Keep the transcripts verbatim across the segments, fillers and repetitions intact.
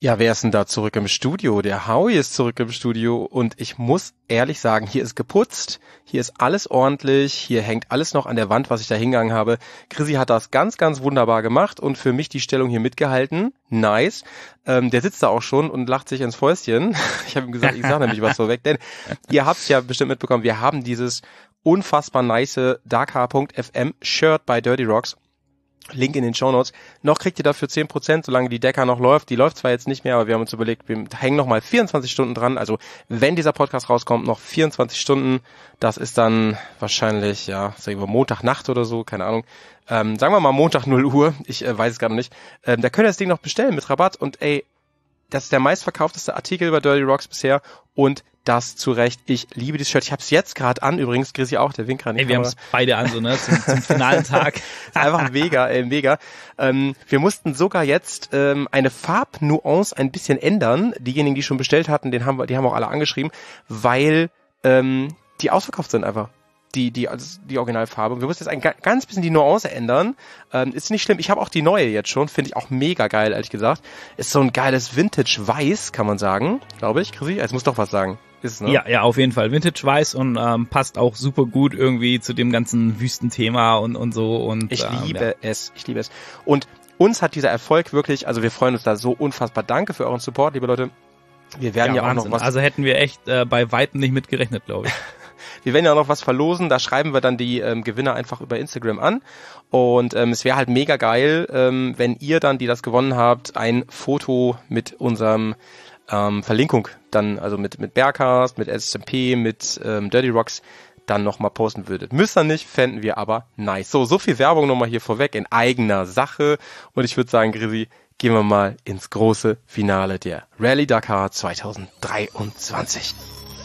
Ja, wer ist denn da zurück im Studio? Der Howie ist zurück im Studio und ich muss ehrlich sagen, hier ist geputzt, hier ist alles ordentlich, hier hängt alles noch an der Wand, was ich da hingegangen habe. Chrissy hat das ganz, ganz wunderbar gemacht und für mich die Stellung hier mitgehalten. Nice. Ähm, der sitzt da auch schon und lacht sich ins Fäustchen. Ich habe ihm gesagt, ich sage nämlich was vorweg, denn ihr habt es ja bestimmt mitbekommen, wir haben dieses unfassbar nice Dakar Punkt F M Shirt bei Dirty Rocks. Link in den Shownotes. Noch kriegt ihr dafür zehn Prozent, solange die Dakar noch läuft. Die läuft zwar jetzt nicht mehr, aber wir haben uns überlegt, wir hängen noch mal vierundzwanzig Stunden dran. Also wenn dieser Podcast rauskommt, noch vierundzwanzig Stunden. Das ist dann wahrscheinlich, ja, sagen wir Montagnacht oder so, keine Ahnung. Ähm, sagen wir mal Montag null Uhr. Ich äh, weiß es gerade nicht. Ähm, da könnt ihr das Ding noch bestellen mit Rabatt. Und ey, das ist der meistverkaufteste Artikel bei Dirty Rocks bisher. Und das zu Recht. Ich liebe dieses Shirt. Ich habe es jetzt gerade an. Übrigens, Chrissy auch, der winkt gerade. Ey, wir haben es beide an, so, ne? Zum, zum finalen Tag. Ist einfach mega, ey, mega. Ähm, wir mussten sogar jetzt ähm, eine Farbnuance ein bisschen ändern. Diejenigen, die schon bestellt hatten, den haben wir, die haben auch alle angeschrieben, weil ähm, die ausverkauft sind einfach. Die, die, also die Originalfarbe. Wir mussten jetzt ein ganz bisschen die Nuance ändern. Ähm, ist nicht schlimm. Ich habe auch die neue jetzt schon. Finde ich auch mega geil, ehrlich gesagt. Ist so ein geiles Vintage-Weiß, kann man sagen. Glaube ich, Chrissy. Jetzt muss doch was sagen. Ist es, ne? Ja, ja, auf jeden Fall. Vintage-Weiß und ähm, passt auch super gut irgendwie zu dem ganzen Wüstenthema und, und so. Und ich ähm, liebe ja. es. Ich liebe es. Und uns hat dieser Erfolg wirklich, also wir freuen uns da so unfassbar. Danke für euren Support, liebe Leute. Wir werden ja, ja auch noch was... Also hätten wir echt äh, bei Weitem nicht mitgerechnet, glaube ich. Wir werden ja auch noch was verlosen, da schreiben wir dann die ähm, Gewinner einfach über Instagram an und ähm, es wäre halt mega geil, ähm, wenn ihr dann, die das gewonnen habt, ein Foto mit unserem ähm, Verlinkung dann, also mit mit Bearcast, mit S M P, mit ähm, Dirty Rocks dann nochmal posten würdet. Müsst ihr nicht, fänden wir aber nice. So, so viel Werbung nochmal hier vorweg in eigener Sache und ich würde sagen, Chrissy, gehen wir mal ins große Finale der Rallye Dakar zwanzig dreiundzwanzig.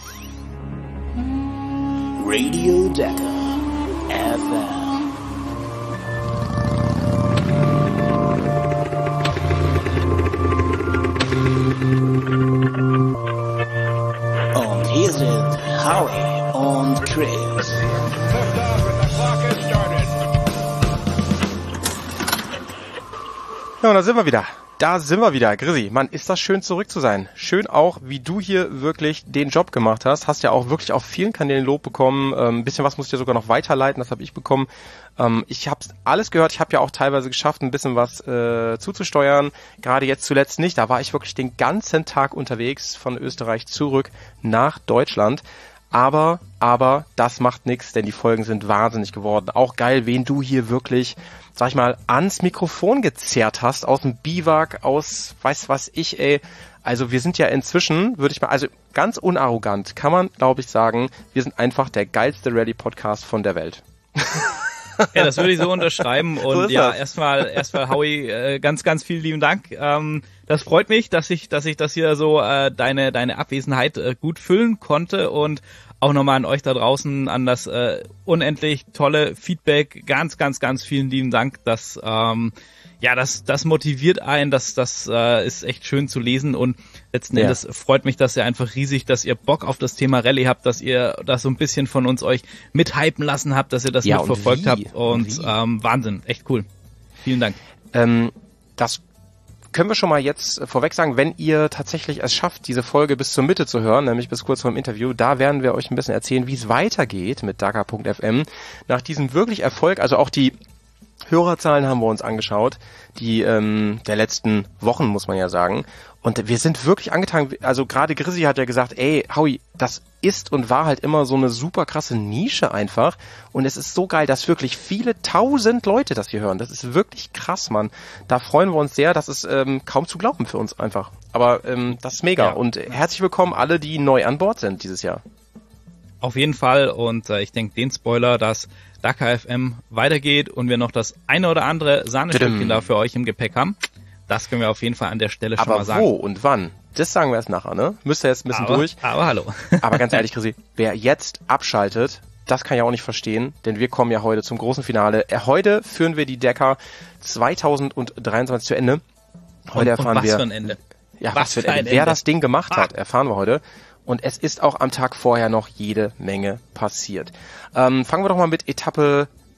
Radio Dakar F M. Und hier sind Howie und Chris. Ja, und da sind wir wieder. Da sind wir wieder. Chrissy, Mann, ist das schön zurück zu sein. Schön auch, wie du hier wirklich den Job gemacht hast. Hast ja auch wirklich auf vielen Kanälen Lob bekommen. Ähm, ein bisschen was musst du ja sogar noch weiterleiten, das habe ich bekommen. Ähm, ich habe alles gehört. Ich habe ja auch teilweise geschafft, ein bisschen was äh, zuzusteuern. Gerade jetzt zuletzt nicht. Da war ich wirklich den ganzen Tag unterwegs von Österreich zurück nach Deutschland. Aber, aber, das macht nichts, denn die Folgen sind wahnsinnig geworden. Auch geil, wen du hier wirklich, sag ich mal, ans Mikrofon gezerrt hast, aus dem Biwak, aus, weiß was ich, ey. Also wir sind ja inzwischen, würde ich mal, also ganz unarrogant kann man, glaube ich, sagen, wir sind einfach der geilste Rallye-Podcast von der Welt. Ja, das würde ich so unterschreiben und so ja, das. erstmal, erstmal Howie, äh, ganz, ganz vielen lieben Dank. Ähm, das freut mich, dass ich, dass ich das hier so äh, deine, deine Abwesenheit äh, gut füllen konnte und auch nochmal an euch da draußen, an das äh, unendlich tolle Feedback. Ganz, ganz, ganz vielen lieben Dank. Das, ähm, ja, das, das motiviert einen, das, das äh, ist echt schön zu lesen und letzten Ja. Endes freut mich das ja einfach riesig, dass ihr Bock auf das Thema Rallye habt, dass ihr das so ein bisschen von uns euch mithypen lassen habt, dass ihr das Ja, mitverfolgt und wie? habt und, Und wie? ähm, Wahnsinn, echt cool. Vielen Dank. Ähm, das können wir schon mal jetzt vorweg sagen, wenn ihr tatsächlich es schafft, diese Folge bis zur Mitte zu hören, nämlich bis kurz vor dem Interview, da werden wir euch ein bisschen erzählen, wie es weitergeht mit Dakar Punkt F M. Nach diesem wirklich Erfolg, also auch die Hörerzahlen haben wir uns angeschaut, die ähm, der letzten Wochen, muss man ja sagen. Und wir sind wirklich angetan, also gerade Chrissy hat ja gesagt, ey, Howie, das ist und war halt immer so eine super krasse Nische einfach. Und es ist so geil, dass wirklich viele tausend Leute das hier hören. Das ist wirklich krass, Mann. Da freuen wir uns sehr, das ist ähm, kaum zu glauben für uns einfach. Aber ähm, das ist mega. Ja. Und herzlich willkommen alle, die neu an Bord sind dieses Jahr. Auf jeden Fall und äh, ich denke, den Spoiler, dass Dakar F M weitergeht und wir noch das eine oder andere Sahnestückchen da für euch im Gepäck haben, das können wir auf jeden Fall an der Stelle schon Aber mal sagen. wo und wann? Das sagen wir erst nachher, ne? Müsst ihr jetzt ein bisschen aber, durch. Aber hallo. Aber ganz ehrlich, Chrissy, wer jetzt abschaltet, das kann ich auch nicht verstehen, denn wir kommen ja heute zum großen Finale. Äh, Heute führen wir die Dakar zwanzig dreiundzwanzig zu Ende. Heute und, erfahren und was wir, für ein Ende. ja, was was für ein für ein Ende. Wer Ende. das Ding gemacht hat, Ah. erfahren wir heute. Und es ist auch am Tag vorher noch jede Menge passiert. Ähm, fangen wir doch mal mit Etappe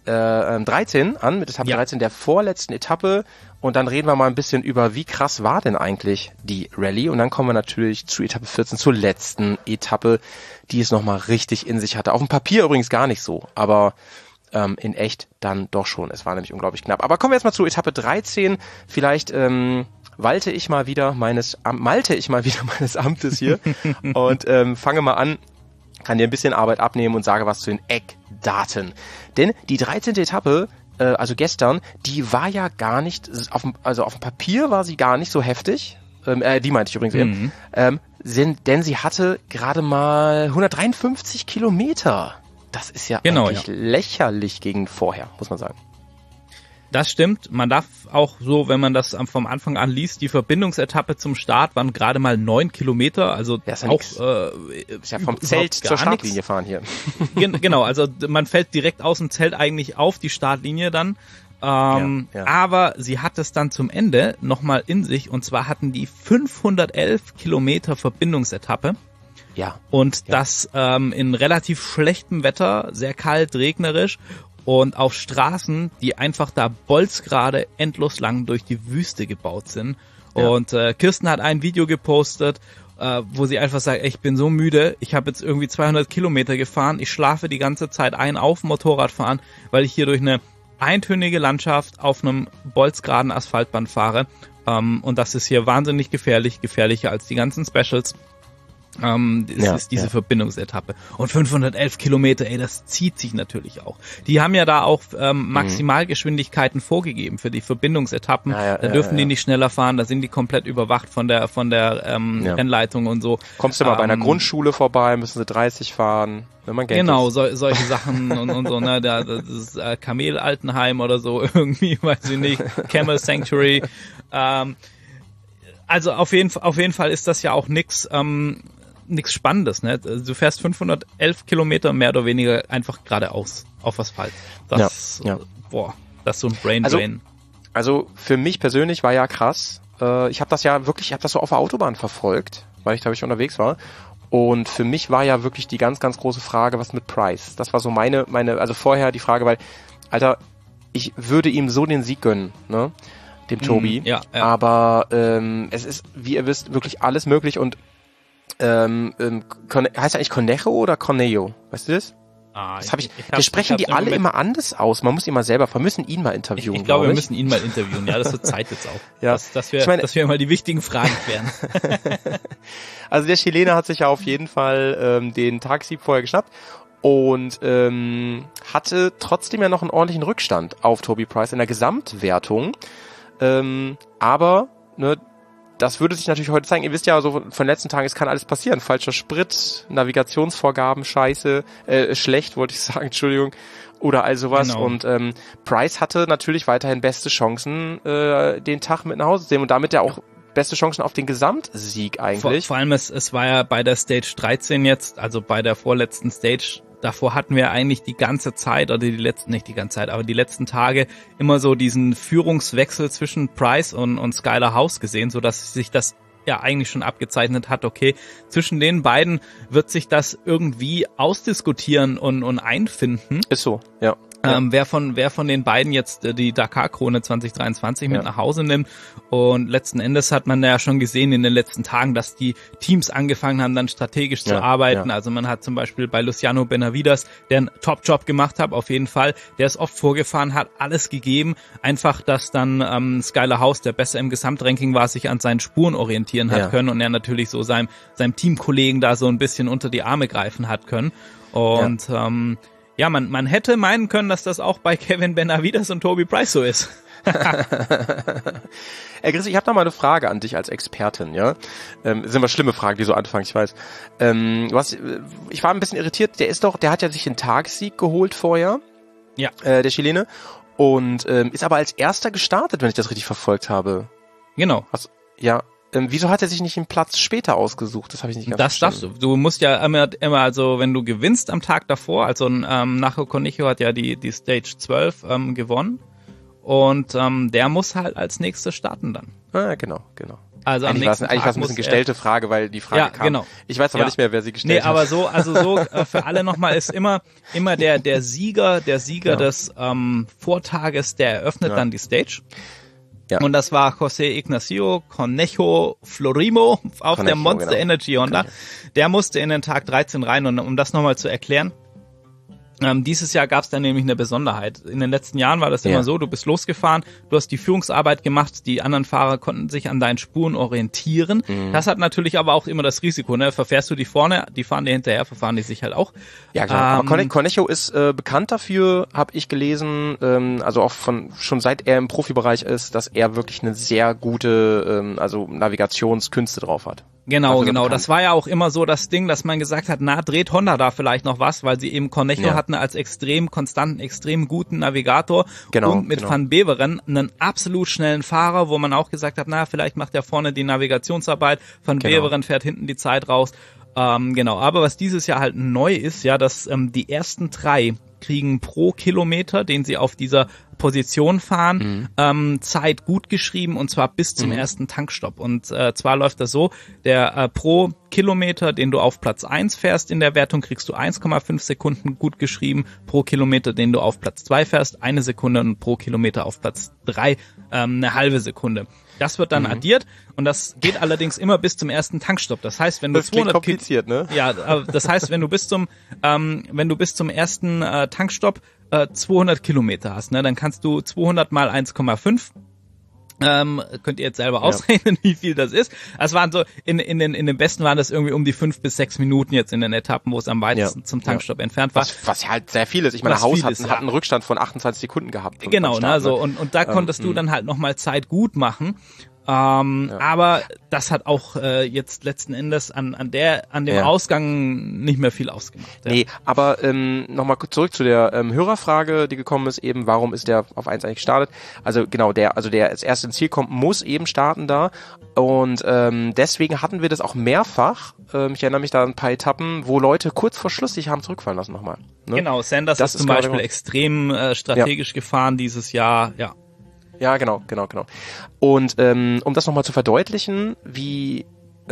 äh, dreizehn an, mit Etappe ja. dreizehn der vorletzten Etappe. Und dann reden wir mal ein bisschen über, wie krass war denn eigentlich die Rallye. Und dann kommen wir natürlich zu Etappe vierzehn, zur letzten Etappe, die es nochmal richtig in sich hatte. Auf dem Papier übrigens gar nicht so, aber ähm, in echt dann doch schon. Es war nämlich unglaublich knapp. Aber kommen wir jetzt mal zu Etappe dreizehn. Vielleicht ähm, walte ich mal wieder meines, am, malte ich mal wieder meines Amtes hier und ähm, fange mal an, kann dir ein bisschen Arbeit abnehmen und sage was zu den Eckdaten. Denn die dreizehnte Etappe, äh, also gestern, die war ja gar nicht, auf dem, also auf dem Papier war sie gar nicht so heftig. Ähm, äh, die meinte ich übrigens eben. Mhm. Ähm, sind, denn sie hatte gerade mal hundertdreiundfünfzig Kilometer. Das ist ja genau, eigentlich ja. lächerlich gegen vorher, muss man sagen. Das stimmt. Man darf auch so, wenn man das vom Anfang an liest, die Verbindungsetappe zum Start waren gerade mal neun Kilometer. Also ja, ist ja auch äh, ist ja vom Zelt zur Startlinie nix. Fahren hier. Genau, also man fällt direkt aus dem Zelt eigentlich auf die Startlinie dann. Ähm, ja, ja. Aber sie hat es dann zum Ende nochmal in sich. Und zwar hatten die fünfhundertelf Kilometer Verbindungsetappe. Ja. Und ja. das ähm, in relativ schlechtem Wetter, sehr kalt, regnerisch. Und auf Straßen, die einfach da bolzgerade endlos lang durch die Wüste gebaut sind. Ja. Und äh, Kirsten hat ein Video gepostet, äh, wo sie einfach sagt, ich bin so müde, ich habe jetzt irgendwie zweihundert Kilometer gefahren, ich schlafe die ganze Zeit ein auf dem Motorradfahren, weil ich hier durch eine eintönige Landschaft auf einem bolzgeraden Asphaltband fahre. Ähm, und das ist hier wahnsinnig gefährlich, gefährlicher als die ganzen Specials. Ähm, das ja, ist diese ja. Verbindungsetappe. Und fünfhundertelf Kilometer, ey, das zieht sich natürlich auch. Die haben ja da auch ähm, Maximalgeschwindigkeiten mhm. vorgegeben für die Verbindungsetappen. Ja, ja, da dürfen ja, ja. die nicht schneller fahren, da sind die komplett überwacht von der von der ähm, ja. Rennleitung und so. Kommst du mal ähm, bei einer Grundschule vorbei, müssen sie dreißig fahren, wenn man Geld Genau, so, solche Sachen und, und so, ne, da, das ist äh, Kamel-Altenheim oder so irgendwie, weiß ich nicht, Camel Sanctuary. Ähm, also auf jeden, auf jeden Fall ist das ja auch nix, ähm, nichts Spannendes, ne? Du fährst fünfhundertelf Kilometer mehr oder weniger einfach geradeaus auf Asphalt. Das, ja, ja. boah, das ist so ein Brain Drain. Also, also für mich persönlich war ja krass. Äh, ich habe das ja wirklich, ich habe das so auf der Autobahn verfolgt, weil ich da wirklich unterwegs war. Und für mich war ja wirklich die ganz, ganz große Frage, was mit Price? Das war so meine, meine, also vorher die Frage, weil, Alter, ich würde ihm so den Sieg gönnen, ne? Dem Tobi. Mm, ja, ja. Aber ähm, es ist, wie ihr wisst, wirklich alles möglich und Ähm, ähm, heißt er eigentlich Conejo oder Cornejo? Weißt du das? Ah, das hab ich, ich, ich wir sprechen die alle immer anders aus. Man muss ihn mal selber, wir müssen ihn mal interviewen. Ich, ich glaube, glaub wir müssen ihn mal interviewen. Ja, das wird Zeit jetzt auch. Ja. Dass, dass, wir, ich meine, dass wir mal die wichtigen Fragen klären. Also der Chilene hat sich ja auf jeden Fall ähm, den Tagessieg vorher geschnappt und ähm, hatte trotzdem ja noch einen ordentlichen Rückstand auf Toby Price in der Gesamtwertung. Ähm, aber, ne, das würde sich natürlich heute zeigen. Ihr wisst ja so von den letzten Tagen, es kann alles passieren. Falscher Sprit, Navigationsvorgaben, scheiße, äh, schlecht, wollte ich sagen, Entschuldigung, oder all sowas. Genau. Und ähm, Price hatte natürlich weiterhin beste Chancen, äh, den Tag mit nach Hause zu nehmen und damit ja auch beste Chancen auf den Gesamtsieg eigentlich. Vor, vor allem, es, es war ja bei der Stage dreizehn jetzt, also bei der vorletzten Stage, davor hatten wir eigentlich die ganze Zeit, oder die letzten, nicht die ganze Zeit, aber die letzten Tage immer so diesen Führungswechsel zwischen Price und, und Skylar House gesehen, so dass sich das ja eigentlich schon abgezeichnet hat, okay, zwischen den beiden wird sich das irgendwie ausdiskutieren und, und einfinden. Ist so, ja. Ähm, wer von wer von den beiden jetzt äh, die Dakar-Krone zwanzig dreiundzwanzig ja. mit nach Hause nimmt. Und letzten Endes hat man ja schon gesehen in den letzten Tagen, dass die Teams angefangen haben, dann strategisch ja, zu arbeiten. Ja. Also man hat zum Beispiel bei Luciano Benavides, der einen Top-Job gemacht hat, auf jeden Fall, der ist oft vorgefahren, hat alles gegeben. Einfach, dass dann ähm, Skylar House, der besser im Gesamtranking war, sich an seinen Spuren orientieren hat ja. können und er natürlich so seinem, seinem Teamkollegen da so ein bisschen unter die Arme greifen hat können. Und ja. ähm, Ja, man, man hätte meinen können, dass das auch bei Kevin Benavides und Toby Price so ist. Ey, Chris, ich habe noch mal eine Frage an dich als Expertin, ja? Ähm, sind immer schlimme Fragen, die so anfangen, ich weiß. Ähm, du hast, ich war ein bisschen irritiert, der ist doch, der hat ja sich den Tagessieg geholt vorher. Ja. Äh, der Chilene. Und ähm, ist aber als erster gestartet, wenn ich das richtig verfolgt habe. Genau. Was, ja. Ähm, wieso hat er sich nicht einen Platz später ausgesucht? Das habe ich nicht ganz Das darfst du. Du musst ja immer, immer, also wenn du gewinnst am Tag davor, also ähm, Nacho Cornejo hat ja die die Stage zwölf ähm, gewonnen und ähm, der muss halt als nächstes starten dann. Ah, genau, genau. Also am eigentlich war es nächsten eigentlich Tag war's ein bisschen muss gestellte Frage, weil die Frage Ja, kam. genau. Ich weiß aber Ja. nicht mehr, wer sie gestellt Nee, hat. aber so, also so äh, für alle nochmal ist immer immer der der Sieger, der Sieger Ja. des ähm, Vortages, der eröffnet Ja. dann die Stage. Ja. Und das war José Ignacio Conejo Florimo auf Conejo, der Monster genau. Energy Honda. Der musste in den Tag dreizehn rein und um das nochmal zu erklären, Ähm, dieses Jahr gab es dann nämlich eine Besonderheit. In den letzten Jahren war das Ja. immer so, du bist losgefahren, du hast die Führungsarbeit gemacht, die anderen Fahrer konnten sich an deinen Spuren orientieren. Mhm. Das hat natürlich aber auch immer das Risiko, ne? Verfährst du die vorne, die fahren dir hinterher, verfahren die sich halt auch. Ja, klar. Ähm, Aber Corne- Conejo ist äh, bekannt dafür, habe ich gelesen, ähm, also auch von schon seit er im Profibereich ist, dass er wirklich eine sehr gute, ähm, also Navigationskünste drauf hat. Genau, Dafür genau. bekannt. Das war ja auch immer so das Ding, dass man gesagt hat, na, dreht Honda da vielleicht noch was, weil sie eben Conejo Ja. hatten als extrem konstanten, extrem guten Navigator Genau, und mit genau. Van Beveren einen absolut schnellen Fahrer, wo man auch gesagt hat, na, vielleicht macht er vorne die Navigationsarbeit, Van Genau. Beveren fährt hinten die Zeit raus. Ähm, genau, aber was dieses Jahr halt neu ist, ja, dass ähm, die ersten drei kriegen pro Kilometer, den sie auf dieser Position fahren, Mhm. ähm, Zeit gut geschrieben und zwar bis zum Mhm. ersten Tankstopp. Und äh, zwar läuft das so, der äh, pro Kilometer, den du auf Platz eins fährst in der Wertung, kriegst du eins Komma fünf Sekunden gut geschrieben, pro Kilometer, den du auf Platz zwei fährst, eine Sekunde und pro Kilometer auf Platz drei ähm, eine halbe Sekunde. Das wird dann Mhm. addiert und das geht allerdings immer bis zum ersten Tankstopp. Das heißt, wenn du Das klingt zweihundert Ki- kompliziert, ne? ja, äh, das heißt, wenn du bis zum ähm, wenn du bis zum ersten äh, Tankstopp äh, zweihundert Kilometer hast, ne, dann kannst du zweihundert mal eins Komma fünf. Ähm, könnt ihr jetzt selber ausrechnen, wie viel das ist. Es waren so, in, in, den, in den besten waren das irgendwie um die fünf bis sechs Minuten jetzt in den Etappen, wo es am weitesten Ja. zum Tankstopp entfernt war. Was, was halt sehr viel ist. Ich meine, Was Haus viel hat, ist, hat ja. einen Rückstand von achtundzwanzig Sekunden gehabt. beim Genau, Start, ne, so, und, und da konntest du mh. dann halt nochmal Zeit gut machen. Ähm, Ja. aber das hat auch äh, jetzt letzten Endes an, an der, an dem Ja. Ausgang nicht mehr viel ausgemacht. Ja. Nee, aber ähm, nochmal zurück zu der ähm, Hörerfrage, die gekommen ist, eben, warum ist der auf eins eigentlich gestartet? Also genau, der, also der als erst ins Ziel kommt, muss eben starten da. Und ähm, deswegen hatten wir das auch mehrfach. Ähm, ich erinnere mich da an ein paar Etappen, wo Leute kurz vor Schluss sich haben zurückfallen lassen nochmal. Ne? Genau, Sanders Das ist zum ist gerade Beispiel noch- extrem äh, strategisch gefahren dieses Jahr, ja. Ja, genau, genau, genau. Und ähm, um das nochmal zu verdeutlichen, wie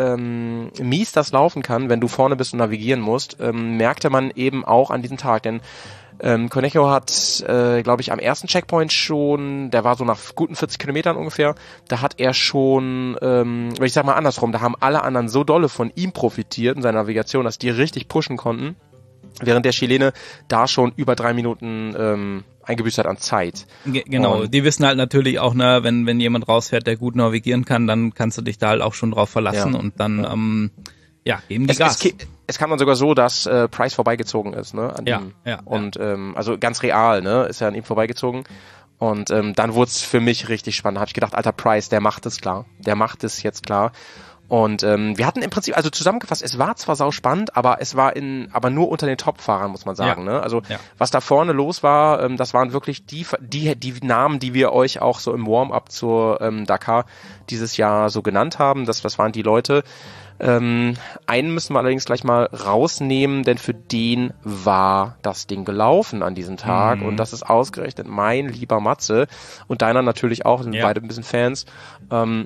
ähm, mies das laufen kann, wenn du vorne bist und navigieren musst, ähm, merkte man eben auch an diesem Tag. Denn ähm, Conejo hat, äh, glaube ich, am ersten Checkpoint schon, der war so nach guten vierzig Kilometern ungefähr, da hat er schon, ähm, ich sag mal andersrum, da haben alle anderen so dolle von ihm profitiert in seiner Navigation, dass die richtig pushen konnten, während der Chilene da schon über drei Minuten ähm, eingebüßt hat an Zeit. Ge genau, Und- die wissen halt natürlich auch, ne, wenn wenn jemand rausfährt, der gut navigieren kann, dann kannst du dich da halt auch schon drauf verlassen Ja. und dann, ähm, ja, geben die Es, Gas. es, ki- es kam dann sogar so, dass äh, Price vorbeigezogen ist, ne? An Ja, ihm. ja, Und ähm, also ganz real, ne? Ist er an ihm vorbeigezogen. Und ähm, dann wurde es für mich richtig spannend. Da habe ich gedacht, alter Price, der macht es klar. Der macht es jetzt klar. Und ähm, wir hatten im Prinzip, also zusammengefasst, es war zwar sau spannend, aber es war in, aber nur unter den Top-Fahrern, muss man sagen. Ja. Ne? Also Ja. was da vorne los war, ähm, das waren wirklich die, die, die Namen, die wir euch auch so im Warm-up zur ähm, Dakar dieses Jahr so genannt haben. Das, das waren die Leute. Ähm, einen müssen wir allerdings gleich mal rausnehmen, denn für den war das Ding gelaufen an diesem Tag. Mhm. Und das ist ausgerechnet mein lieber Matze und deiner natürlich auch, sind Ja. beide ein bisschen Fans. Ähm,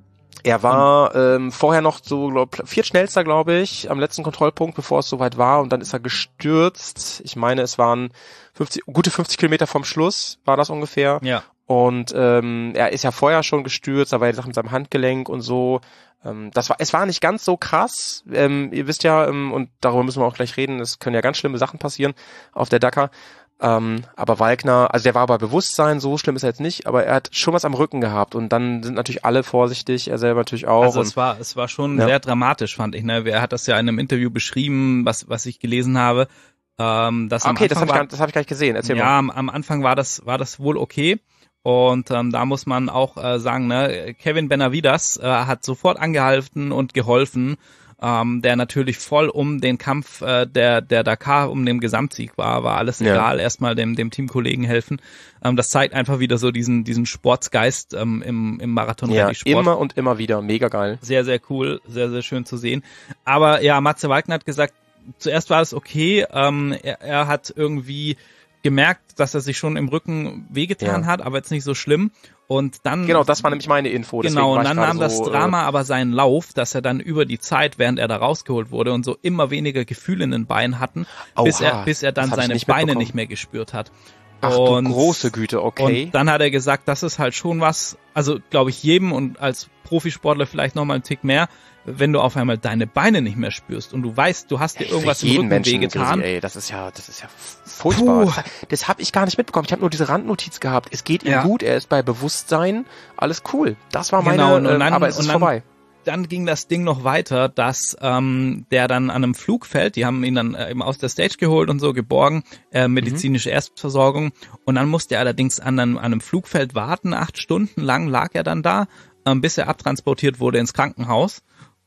Er war ähm, vorher noch so glaub, viertschnellster, glaube ich, am letzten Kontrollpunkt, bevor es soweit war. Und dann ist er gestürzt. Ich meine, es waren fünfzig, gute fünfzig Kilometer vom Schluss, war das ungefähr. Ja. Und ähm, er ist ja vorher schon gestürzt, da war die Sache mit seinem Handgelenk und so. Ähm, das war, es war nicht ganz so krass. Ähm, ihr wisst ja, ähm, und darüber müssen wir auch gleich reden, es können ja ganz schlimme Sachen passieren auf der Dakar. Ähm, aber Walkner, also der war bei Bewusstsein, so schlimm ist er jetzt nicht, aber er hat schon was am Rücken gehabt und dann sind natürlich alle vorsichtig, er selber natürlich auch. Also und es war es war schon Ja. sehr dramatisch, fand ich. Ne? Er hat das ja in einem Interview beschrieben, was was ich gelesen habe. Ähm, dass am okay, das Anfang habe ich, war- gar- das hab ich gar nicht gesehen. Erzähl ja, mal. am, am Anfang war das war das wohl okay. Und ähm, da muss man auch äh, sagen, ne, Kevin Benavides äh, hat sofort angehalten und geholfen, ähm, der natürlich voll um den Kampf äh, der der Dakar, um den Gesamtsieg war, war alles Ja. egal, erstmal dem dem Teamkollegen helfen. Ähm, das zeigt einfach wieder so diesen diesen Sportsgeist ähm, im im Ja, Marathon-Rallye-Sport. immer und immer wieder, mega geil. Sehr, sehr cool, sehr, sehr schön zu sehen. Aber ja, Matze Walkner hat gesagt, zuerst war es okay, ähm, er, er hat irgendwie gemerkt, dass er sich schon im Rücken wehgetan Ja. hat, aber jetzt nicht so schlimm. Und dann Genau, das war nämlich meine Info. deswegen Genau, war und ich dann gerade nahm das so, Drama aber seinen Lauf, dass er dann über die Zeit, während er da rausgeholt wurde und so immer weniger Gefühl in den Beinen hatten, Oha, bis er bis er dann das hab ich seine nicht Beine mitbekommen. nicht mehr gespürt hat. Ach und, du große Güte, okay. Und dann hat er gesagt, das ist halt schon was, also glaube ich jedem und als Profisportler vielleicht nochmal einen Tick mehr, wenn du auf einmal deine Beine nicht mehr spürst und du weißt, du hast dir irgendwas Für im jeden Rücken Menschen, wehgetan. Grisi, ey, das ist ja, das ist ja furchtbar. Puh. Das, das habe ich gar nicht mitbekommen. Ich habe nur diese Randnotiz gehabt. Es geht ihm Ja. gut, er ist bei Bewusstsein, alles cool. Das war meine, Genau, und äh, dann- aber es und ist dann- vorbei. Dann ging das Ding noch weiter, dass ähm, der dann an einem Flugfeld, die haben ihn dann äh, eben aus der Stage geholt und so, geborgen, äh, medizinische Erstversorgung. Und dann musste er allerdings an einem, an einem Flugfeld warten, acht Stunden lang lag er dann da, ähm, bis er abtransportiert wurde ins Krankenhaus.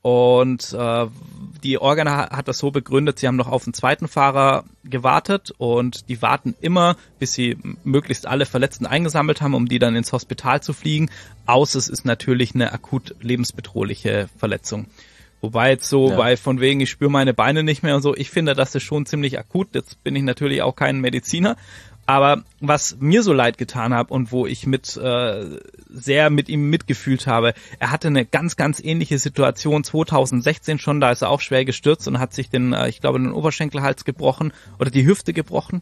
Und äh, die Organa hat das so begründet, sie haben noch auf den zweiten Fahrer gewartet und die warten immer, bis sie möglichst alle Verletzten eingesammelt haben, um die dann ins Hospital zu fliegen. Außer es ist natürlich eine akut lebensbedrohliche Verletzung. Wobei jetzt so, Ja. weil von wegen, ich spüre meine Beine nicht mehr und so, ich finde, das ist schon ziemlich akut. Jetzt bin ich natürlich auch kein Mediziner. Aber was mir so leid getan hat und wo ich mit äh, sehr mit ihm mitgefühlt habe, er hatte eine ganz, ganz ähnliche Situation zwanzig sechzehn schon, da ist er auch schwer gestürzt und hat sich den, äh, ich glaube, den Oberschenkelhals gebrochen oder die Hüfte gebrochen.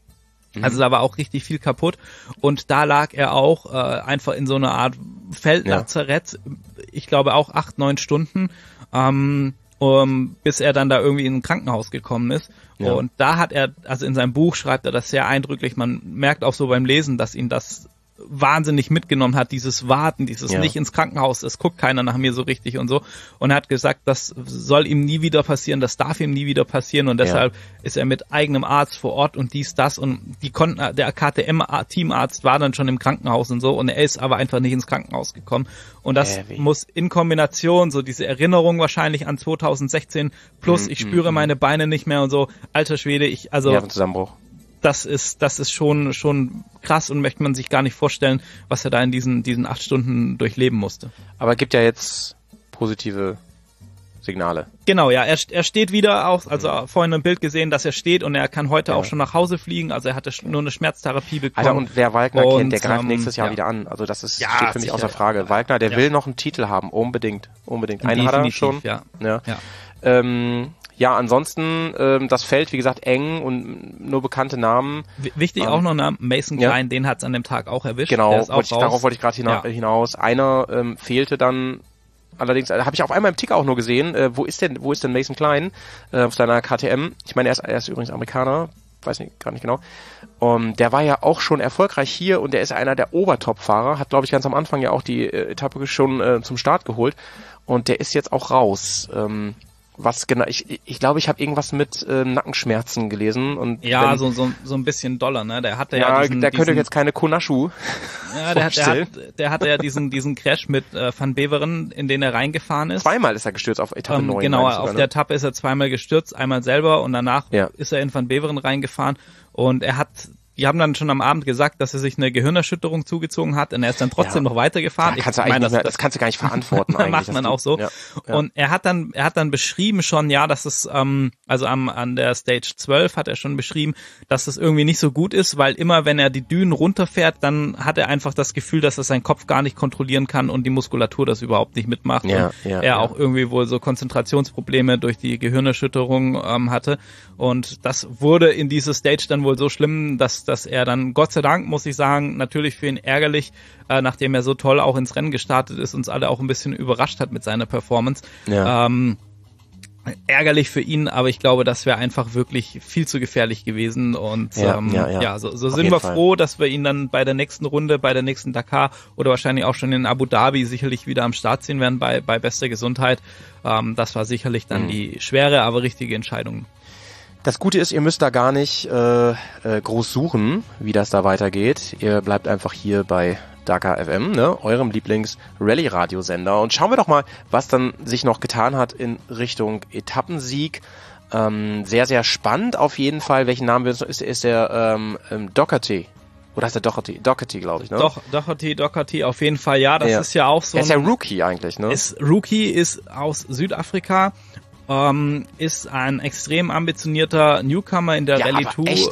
Also da war auch richtig viel kaputt und da lag er auch äh, einfach in so einer Art Feldlazarett, ich glaube auch acht, neun Stunden, ähm, um, bis er dann da irgendwie in ein Krankenhaus gekommen ist. Ja. Und da hat er, also in seinem Buch schreibt er das sehr eindrücklich, man merkt auch so beim Lesen, dass ihn das wahnsinnig mitgenommen hat, dieses Warten, dieses Ja. nicht ins Krankenhaus, es guckt keiner nach mir so richtig und so. Und er hat gesagt, das soll ihm nie wieder passieren, das darf ihm nie wieder passieren und deshalb ja. ist er mit eigenem Arzt vor Ort und dies, das und die konnten, der K T M-Teamarzt war dann schon im Krankenhaus und so und er ist aber einfach nicht ins Krankenhaus gekommen. Und das äh, muss in Kombination, so diese Erinnerung wahrscheinlich an zwanzig sechzehn plus, mm, ich spüre mm, meine mm. Beine nicht mehr und so, alter Schwede, ich, also... Nervenzusammenbruch. Das ist, das ist schon, schon krass und möchte man sich gar nicht vorstellen, was er da in diesen, diesen acht Stunden durchleben musste. Aber gibt ja jetzt positive Signale. Genau, ja, er, er steht wieder auch, also mhm. vorhin ein Bild gesehen, dass er steht und er kann heute ja. auch schon nach Hause fliegen, also er hatte nur eine Schmerztherapie bekommen. Alter, und wer Wagner und, kennt, der greift ähm, nächstes Jahr ja. wieder an. Also das ist, ja, steht für mich sicher. außer Frage. Wagner, der ja. will noch einen Titel haben, unbedingt, unbedingt. Einen hat er schon. Ja. Ja. Ja. Ähm, Ja, ansonsten ähm, das Feld, wie gesagt, eng und nur bekannte Namen. W- wichtig ähm, auch noch Name, Mason ja. Klein, den hat's an dem Tag auch erwischt. Genau, Der ist auch wollte ich, darauf wollte ich gerade hina- ja. hinaus. Einer ähm, fehlte dann allerdings, äh, habe ich auf einmal im Ticker auch nur gesehen, äh, wo ist denn wo ist denn Mason Klein äh, auf seiner K T M? Ich meine, er ist, er ist übrigens Amerikaner, weiß nicht, gar nicht genau. Um, der war ja auch schon erfolgreich hier und der ist einer der Obertop-Fahrer, hat glaube ich ganz am Anfang ja auch die äh, Etappe schon äh, zum Start geholt und der ist jetzt auch raus. Ähm, Was genau, ich ich glaube, ich habe irgendwas mit äh, Nackenschmerzen gelesen und ja, wenn, so so so ein bisschen Dollar, ne? Der hatte ja, ja diesen, der könnte diesen, jetzt keine Konaschu. Ja, der hat, der hat der hatte ja diesen diesen Crash mit äh, Van Beveren, in den er reingefahren ist. Zweimal ist er gestürzt auf Etappe ähm, neun. Genau, sogar, auf ne? der Etappe ist er zweimal gestürzt, einmal selber und danach ja. ist er in Van Beveren reingefahren und er hat Die haben dann schon am Abend gesagt, dass er sich eine Gehirnerschütterung zugezogen hat und er ist dann trotzdem ja. noch weitergefahren. Ja, kannst ich du meine, das, das, das kannst du gar nicht verantworten eigentlich. macht man auch so. Ja. Ja. Und er hat dann, er hat dann beschrieben schon, ja, dass es, ähm, also am, an der Stage zwölf hat er schon beschrieben, dass es irgendwie nicht so gut ist, weil immer, wenn er die Dünen runterfährt, dann hat er einfach das Gefühl, dass er seinen Kopf gar nicht kontrollieren kann und die Muskulatur das überhaupt nicht mitmacht. Ja, und ja, er ja. auch irgendwie wohl so Konzentrationsprobleme durch die Gehirnerschütterung ähm, hatte. Und das wurde in dieser Stage dann wohl so schlimm, dass, dass er dann, Gott sei Dank, muss ich sagen, natürlich für ihn ärgerlich, äh, nachdem er so toll auch ins Rennen gestartet ist, uns alle auch ein bisschen überrascht hat mit seiner Performance. Ja. Ähm, ärgerlich für ihn, aber ich glaube, das wäre einfach wirklich viel zu gefährlich gewesen und ja, ähm, ja, ja. ja, so, so Auf sind jeden wir Fall. froh, dass wir ihn dann bei der nächsten Runde, bei der nächsten Dakar oder wahrscheinlich auch schon in Abu Dhabi sicherlich wieder am Start sehen werden bei, bei bester Gesundheit. Ähm, das war sicherlich dann mhm. die schwere, aber richtige Entscheidung. Das Gute ist, ihr müsst da gar nicht äh, äh, groß suchen, wie das da weitergeht. Ihr bleibt einfach hier bei Dakar F M, ne, eurem Lieblings-Rallye-Radiosender. Und schauen wir doch mal, was dann sich noch getan hat in Richtung Etappensieg. Ähm, sehr, sehr spannend auf jeden Fall. Welchen Namen ist, ist, ist der ähm, ähm, Doherty? Oder heißt der Doherty? Doherty, glaube ich, ne? Doch, Doherty, Doherty, auf jeden Fall, ja. Das ja. ist ja auch so. Er ist ja ein, Rookie eigentlich, ne? Ist Rookie, ist aus Südafrika. Ähm, ist ein extrem ambitionierter Newcomer in der Ja, Rallye aber zwei echt?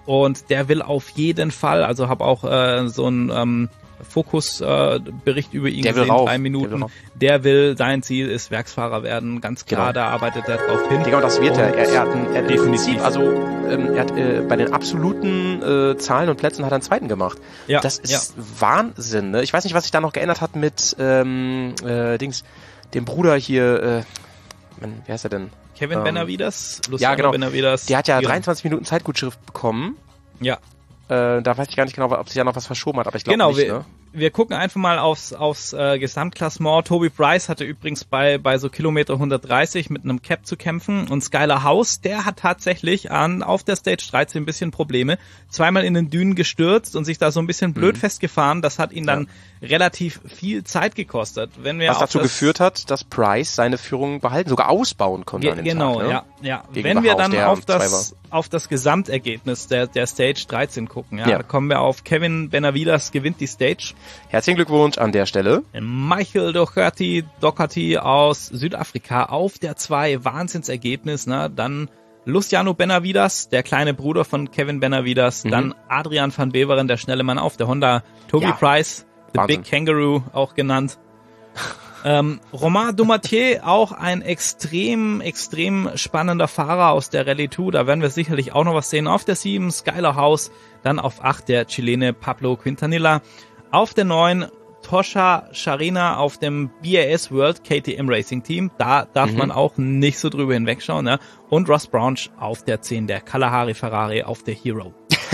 und der will auf jeden Fall, also habe auch äh, so ein ähm, Fokus-Bericht äh, über ihn der gesehen, will rauf. drei Minuten. Der will, der will, sein Ziel ist Werksfahrer werden, ganz klar, genau. Da arbeitet er drauf hin. Genau, das wird er. Er, er hat, ein, er hat im Definitiv. Prinzip, also ähm, er hat äh, bei den absoluten äh, Zahlen und Plätzen hat er einen zweiten gemacht. Ja, das ist ja. Wahnsinn. Ne? Ich weiß nicht, was sich da noch geändert hat mit ähm, äh, Dings, dem Bruder hier, äh, Mann, wie heißt er denn? Kevin ähm, Benavides, Luciano ja, genau. Benavides. Der hat ja genau. dreiundzwanzig Minuten Zeitgutschrift bekommen. Ja. Äh, da weiß ich gar nicht genau, ob sich ja noch was verschoben hat, aber ich glaube genau, nicht. Wir, ne? wir gucken einfach mal aufs, aufs äh, Gesamtklassement. Toby Price hatte übrigens bei bei so Kilometer hundertdreißig mit einem Cap zu kämpfen und Skylar House, der hat tatsächlich an auf der Stage dreizehn ein bisschen Probleme. Zweimal in den Dünen gestürzt und sich da so ein bisschen blöd mhm. festgefahren. Das hat ihn dann ja. relativ viel Zeit gekostet. Wenn wir Was auf dazu das, geführt hat, dass Price seine Führung behalten, sogar ausbauen konnte ge- an dem Genau, Tag. Ne? ja, ja. Gegenüber Wenn wir House, dann der auf das zwei auf das Gesamtergebnis der der Stage dreizehn gucken, ja, Ja. da kommen wir auf Kevin Benavides gewinnt die Stage. Herzlichen Glückwunsch an der Stelle. Michael Doherty, Doherty aus Südafrika auf der zwei, Wahnsinnsergebnis, ne? Dann Luciano Benavides, der kleine Bruder von Kevin Benavides, Mhm. dann Adrian van Beveren, der schnelle Mann auf der Honda, Toby Ja. Price, the Wahnsinn. Big Kangaroo auch genannt. ähm, Romain Dumatier, auch ein extrem, extrem spannender Fahrer aus der Rallye zwei, da werden wir sicherlich auch noch was sehen. Auf der sieben, Skylar House, dann auf acht der Chilene Pablo Quintanilla, auf der neun Tosha Sharina auf dem B A S World K T M Racing Team, da darf Mhm. man auch nicht so drüber hinwegschauen, ne? Und Ross Branch auf der zehn, der Kalahari Ferrari auf der Hero.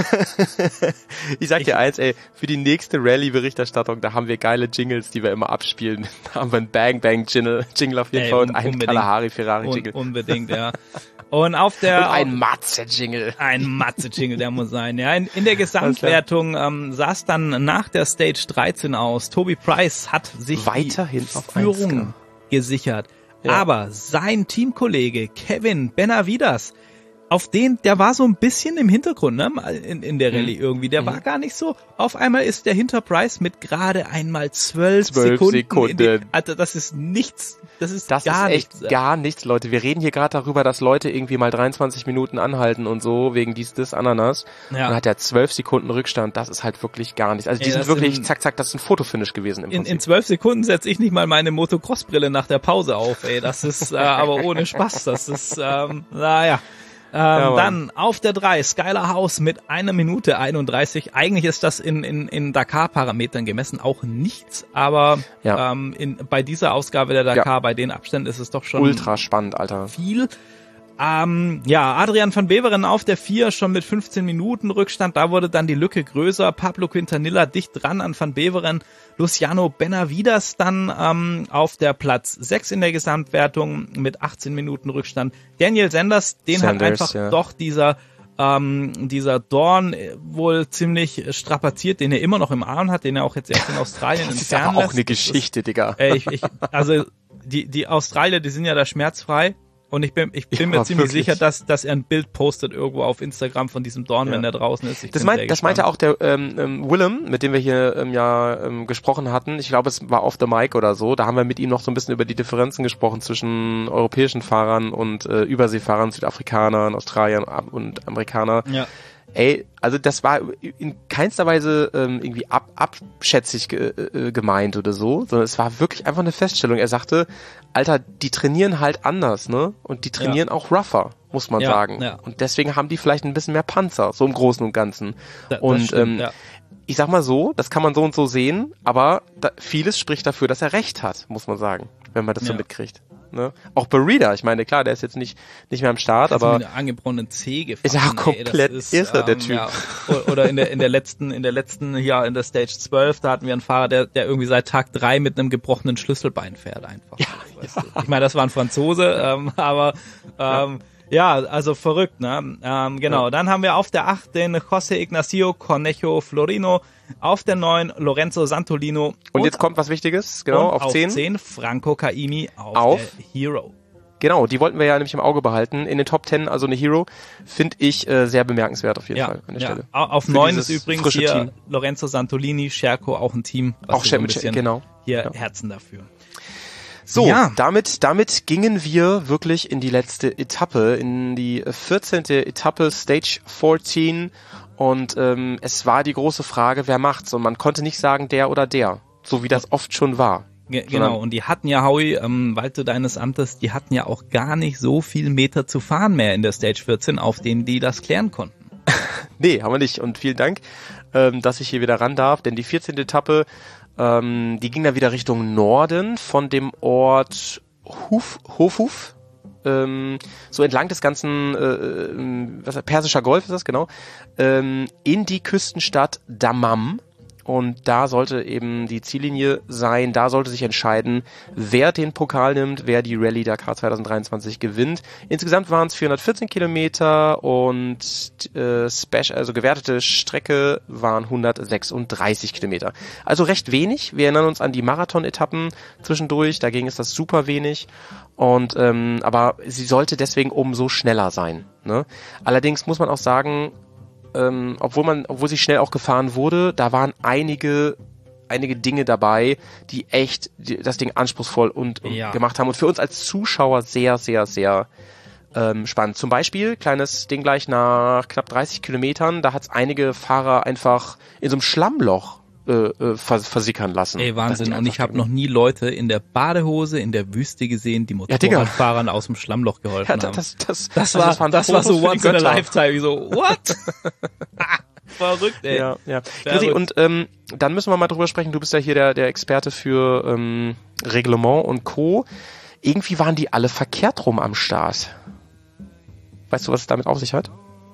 Ich sag Ich- dir eins, ey, für die nächste Rallye-Berichterstattung, da haben wir geile Jingles, die wir immer abspielen. Da haben wir einen Bang Bang Jingle, Jingle auf jeden Ey, Fall un- und einen unbedingt. Kalahari Ferrari Un- Jingle. unbedingt, ja. Und auf der Und ein Matze-Jingle. Ein Matze-Jingle, der muss sein. Ja, in, in der Gesamtwertung ähm, sah es dann nach der Stage dreizehn aus. Toby Price hat sich Weiterhin die auf Führung eins, gesichert. Ja. Aber sein Teamkollege Kevin Benavides, auf den, der war so ein bisschen im Hintergrund, ne, in, in der Rallye irgendwie. Der Mhm. war gar nicht so. Auf einmal ist der hinter Price mit gerade einmal zwölf Zwölf Sekunden. Sekunden. In die, Alter, das ist nichts. Das ist Das gar ist echt nichts. gar nichts, Leute. Wir reden hier gerade darüber, dass Leute irgendwie mal dreiundzwanzig Minuten anhalten und so, wegen dies, das, Ananas. Ja. Und dann hat er zwölf Sekunden Rückstand. Das ist halt wirklich gar nichts. Also die Ey, sind das wirklich, sind- zack, zack, das ist ein Fotofinish gewesen im In, Prinzip. in zwölf Sekunden setze ich nicht mal meine Motocross-Brille nach der Pause auf, ey. Das ist äh, aber ohne Spaß. Das ist, ähm, naja. Ähm, Mann. dann auf der drei, Skylar House mit einer Minute einunddreißig. Eigentlich ist das in, in, in Dakar-Parametern gemessen auch nichts, aber Ja. ähm, in, bei dieser Ausgabe der Dakar, bei den Abständen ist es doch schon Ultra spannend, Alter. viel. Ähm, ja, Adrian van Beveren auf der vier schon mit fünfzehn Minuten Rückstand. Da wurde dann die Lücke größer. Pablo Quintanilla dicht dran an van Beveren. Luciano Benavides dann ähm, auf der Platz sechs in der Gesamtwertung mit achtzehn Minuten Rückstand. Daniel Sanders, den Sanders, hat einfach ja. doch dieser ähm, dieser Dorn äh, wohl ziemlich strapaziert, den er immer noch im Arm hat, den er auch jetzt erst in Australien Das ist entfernen aber auch lässt. eine Das ist- Geschichte, Digga. Ey, ich, ich, also die die Australier, die sind ja da schmerzfrei und ich bin ich bin Ja, mir ziemlich wirklich. sicher, dass dass er ein Bild postet irgendwo auf Instagram von diesem Dorn, Ja. wenn der draußen ist. Ich Das, bin meint, sehr das meinte gespannt. auch der ähm, ähm, Willem, mit dem wir hier ähm, ja ähm, gesprochen hatten. Ich glaube, es war off the mic oder so. Da haben wir mit ihm noch so ein bisschen über die Differenzen gesprochen zwischen europäischen Fahrern und äh, Überseefahrern, Südafrikanern, Australiern ab- und Amerikaner. Ja. Ey, also das war in keinster Weise ähm, irgendwie ab, abschätzig ge, äh, gemeint oder so, sondern es war wirklich einfach eine Feststellung. Er sagte, Alter, die trainieren halt anders, ne? Und die trainieren auch rougher, muss man Ja, sagen. ja. Und deswegen haben die vielleicht ein bisschen mehr Panzer, so im Großen und Ganzen. Da- das und stimmt, ähm, ja. ich sag mal so, das kann man so und so sehen, aber da, vieles spricht dafür, dass er recht hat, muss man sagen, wenn man das so Ja. mitkriegt. Ne? Auch Barida, ich meine, klar, der ist jetzt nicht nicht mehr am Start, Also aber mit einer angebrochenen C gefahren. ist ja auch ey, das komplett ist, irre, der ähm, Typ. Ja. O- Oder in der in der letzten in der letzten ja in der Stage zwölf, da hatten wir einen Fahrer, der der irgendwie seit Tag drei mit einem gebrochenen Schlüsselbein fährt einfach. Ja, weißt du. Ich meine, das war ein Franzose, ähm, aber ähm, ja, also verrückt, ne? Ähm, genau, Ja. dann haben wir auf der acht den José Ignacio Cornejo Florino, auf der neun Lorenzo Santolino Und jetzt kommt was Wichtiges, genau, und auf zehn. zehn Franco Caimi auf, Auf? der Hero. Genau, die wollten wir ja nämlich im Auge behalten. In den Top Ten, also eine Hero, finde ich äh, sehr bemerkenswert auf jeden Ja, Fall an der ja. Stelle. Au- Auf Für neun ist dieses übrigens frische hier Team. Lorenzo Santolini, Scherko, auch ein Team. was Auch wir so ein Scherko, bisschen genau. Hier Ja. Herzen dafür. So, Ja. damit, damit gingen wir wirklich in die letzte Etappe, in die vierzehnte Etappe, Stage vierzehn. Und ähm, es war die große Frage, wer macht's? Und man konnte nicht sagen, der oder der, so wie das oft schon war. Ge- genau, und die hatten ja, Howie, ähm, walte deines Amtes, die hatten ja auch gar nicht so viel Meter zu fahren mehr in der Stage vierzehn, auf denen die das klären konnten. Nee, haben wir nicht. Und vielen Dank, ähm, dass ich hier wieder ran darf, denn die vierzehnte Etappe, ähm, die ging dann wieder Richtung Norden von dem Ort Huf, Hofuf. Ähm, so entlang des ganzen äh, was, Persischer Golf ist das, genau, ähm, in die Küstenstadt Dammam. Und da sollte eben die Ziellinie sein, da sollte sich entscheiden, wer den Pokal nimmt, wer die Rallye Dakar zwanzig dreiundzwanzig gewinnt. Insgesamt waren es vierhundertvierzehn Kilometer und äh, Special, also gewertete Strecke waren hundertsechsunddreißig Kilometer. Also recht wenig. Wir erinnern uns an die Marathon-Etappen zwischendurch, dagegen ist das super wenig. Und ähm, aber sie sollte deswegen umso schneller sein. Ne? Allerdings muss man auch sagen, Ähm, obwohl man, obwohl sie schnell auch gefahren wurde, da waren einige, einige Dinge dabei, die echt die, das Ding anspruchsvoll und, und Ja. gemacht haben und für uns als Zuschauer sehr, sehr, sehr ähm, spannend. Zum Beispiel, kleines Ding gleich nach knapp dreißig Kilometern, da hat es einige Fahrer einfach in so einem Schlammloch äh, äh, vers- versickern lassen. Ey, Wahnsinn. Das Und ist ich habe einfach noch nie Leute in der Badehose in der Wüste gesehen, die Ja, Digga. Motorradfahrern aus dem Schlammloch geholfen ja, haben. das, das, Das also war, waren das war Fotos so für die once in a Götter. lifetime. Ich so, what? Verrückt, ey. Ja, ja. Chrissy, und ähm, dann müssen wir mal drüber sprechen, du bist ja hier der, der Experte für ähm, Reglement und Co. Irgendwie waren die alle verkehrt rum am Start. Weißt du, was es damit auf sich hat?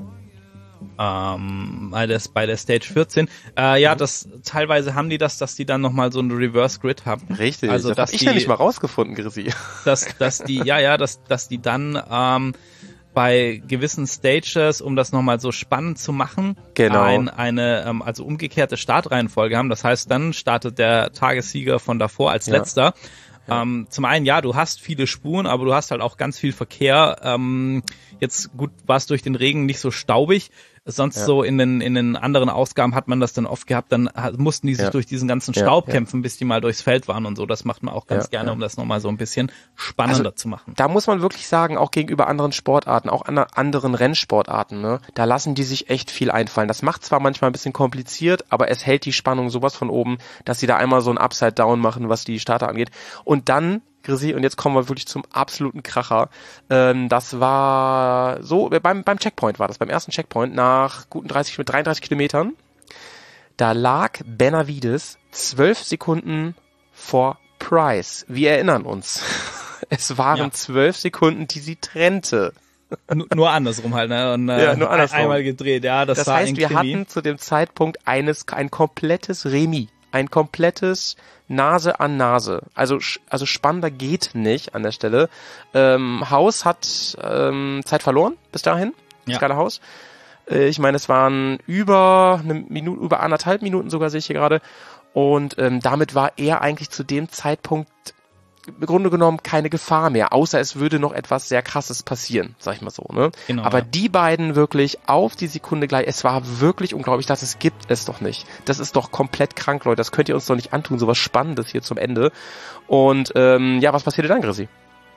Ähm, bei, der, bei der Stage vierzehn. Äh, ja, das teilweise haben die das, dass die dann nochmal so einen Reverse Grid haben. Richtig, Also, das dass hab ich die, nämlich mal rausgefunden, Chrissy. dass, dass die, ja, ja, dass, dass die dann ähm, bei gewissen Stages, um das nochmal so spannend zu machen, Genau. ein, eine ähm, also umgekehrte Startreihenfolge haben. Das heißt, dann startet der Tagessieger von davor als Ja. letzter. Ja. Ähm, zum einen, ja, du hast viele Spuren, aber du hast halt auch ganz viel Verkehr. Ähm, jetzt gut, war es durch den Regen nicht so staubig. Sonst Ja. so in den in den anderen Ausgaben hat man das dann oft gehabt, dann ha- mussten die sich Ja. durch diesen ganzen Ja, Staub ja. kämpfen, bis die mal durchs Feld waren und so. Das macht man auch ganz Ja, gerne, ja. um das nochmal so ein bisschen spannender Also, zu machen. Da muss man wirklich sagen, auch gegenüber anderen Sportarten, auch an anderen Rennsportarten, ne, da lassen die sich echt viel einfallen. Das macht zwar manchmal ein bisschen kompliziert, aber es hält die Spannung sowas von oben, dass sie da einmal so ein Upside-Down machen, was die Starter angeht. Und dann, Chrissy, und jetzt kommen wir wirklich zum absoluten Kracher. Ähm, das war so, beim, beim Checkpoint war das, beim ersten Checkpoint nach guten dreißig, dreiunddreißig Kilometern. Da lag Benavides zwölf Sekunden vor Price. Wir erinnern uns. Es waren Ja. zwölf Sekunden, die sie trennte. Nur, nur andersrum halt, ne? Und, äh, Ja, nur andersrum. einmal gedreht, ja, das, Das war heißt, ein wir Krimi. hatten zu dem Zeitpunkt eines ein komplettes Remis. Ein komplettes Nase an Nase. Also, sch- also spannender geht nicht an der Stelle. Ähm, Haus hat ähm, Zeit verloren bis dahin. Ja. Das geile Haus. Äh, ich meine, es waren über eine Minute, über anderthalb Minuten sogar, sehe ich hier gerade. Und ähm, damit war er eigentlich zu dem Zeitpunkt im Grunde genommen keine Gefahr mehr, außer es würde noch etwas sehr Krasses passieren, sag ich mal so, ne? Genau, Aber ja. die beiden wirklich auf die Sekunde gleich, es war wirklich unglaublich, dass es gibt es doch nicht. Das ist doch komplett krank, Leute, das könnt ihr uns doch nicht antun, sowas Spannendes hier zum Ende. Und ähm, ja, was passierte dann, Chrissy?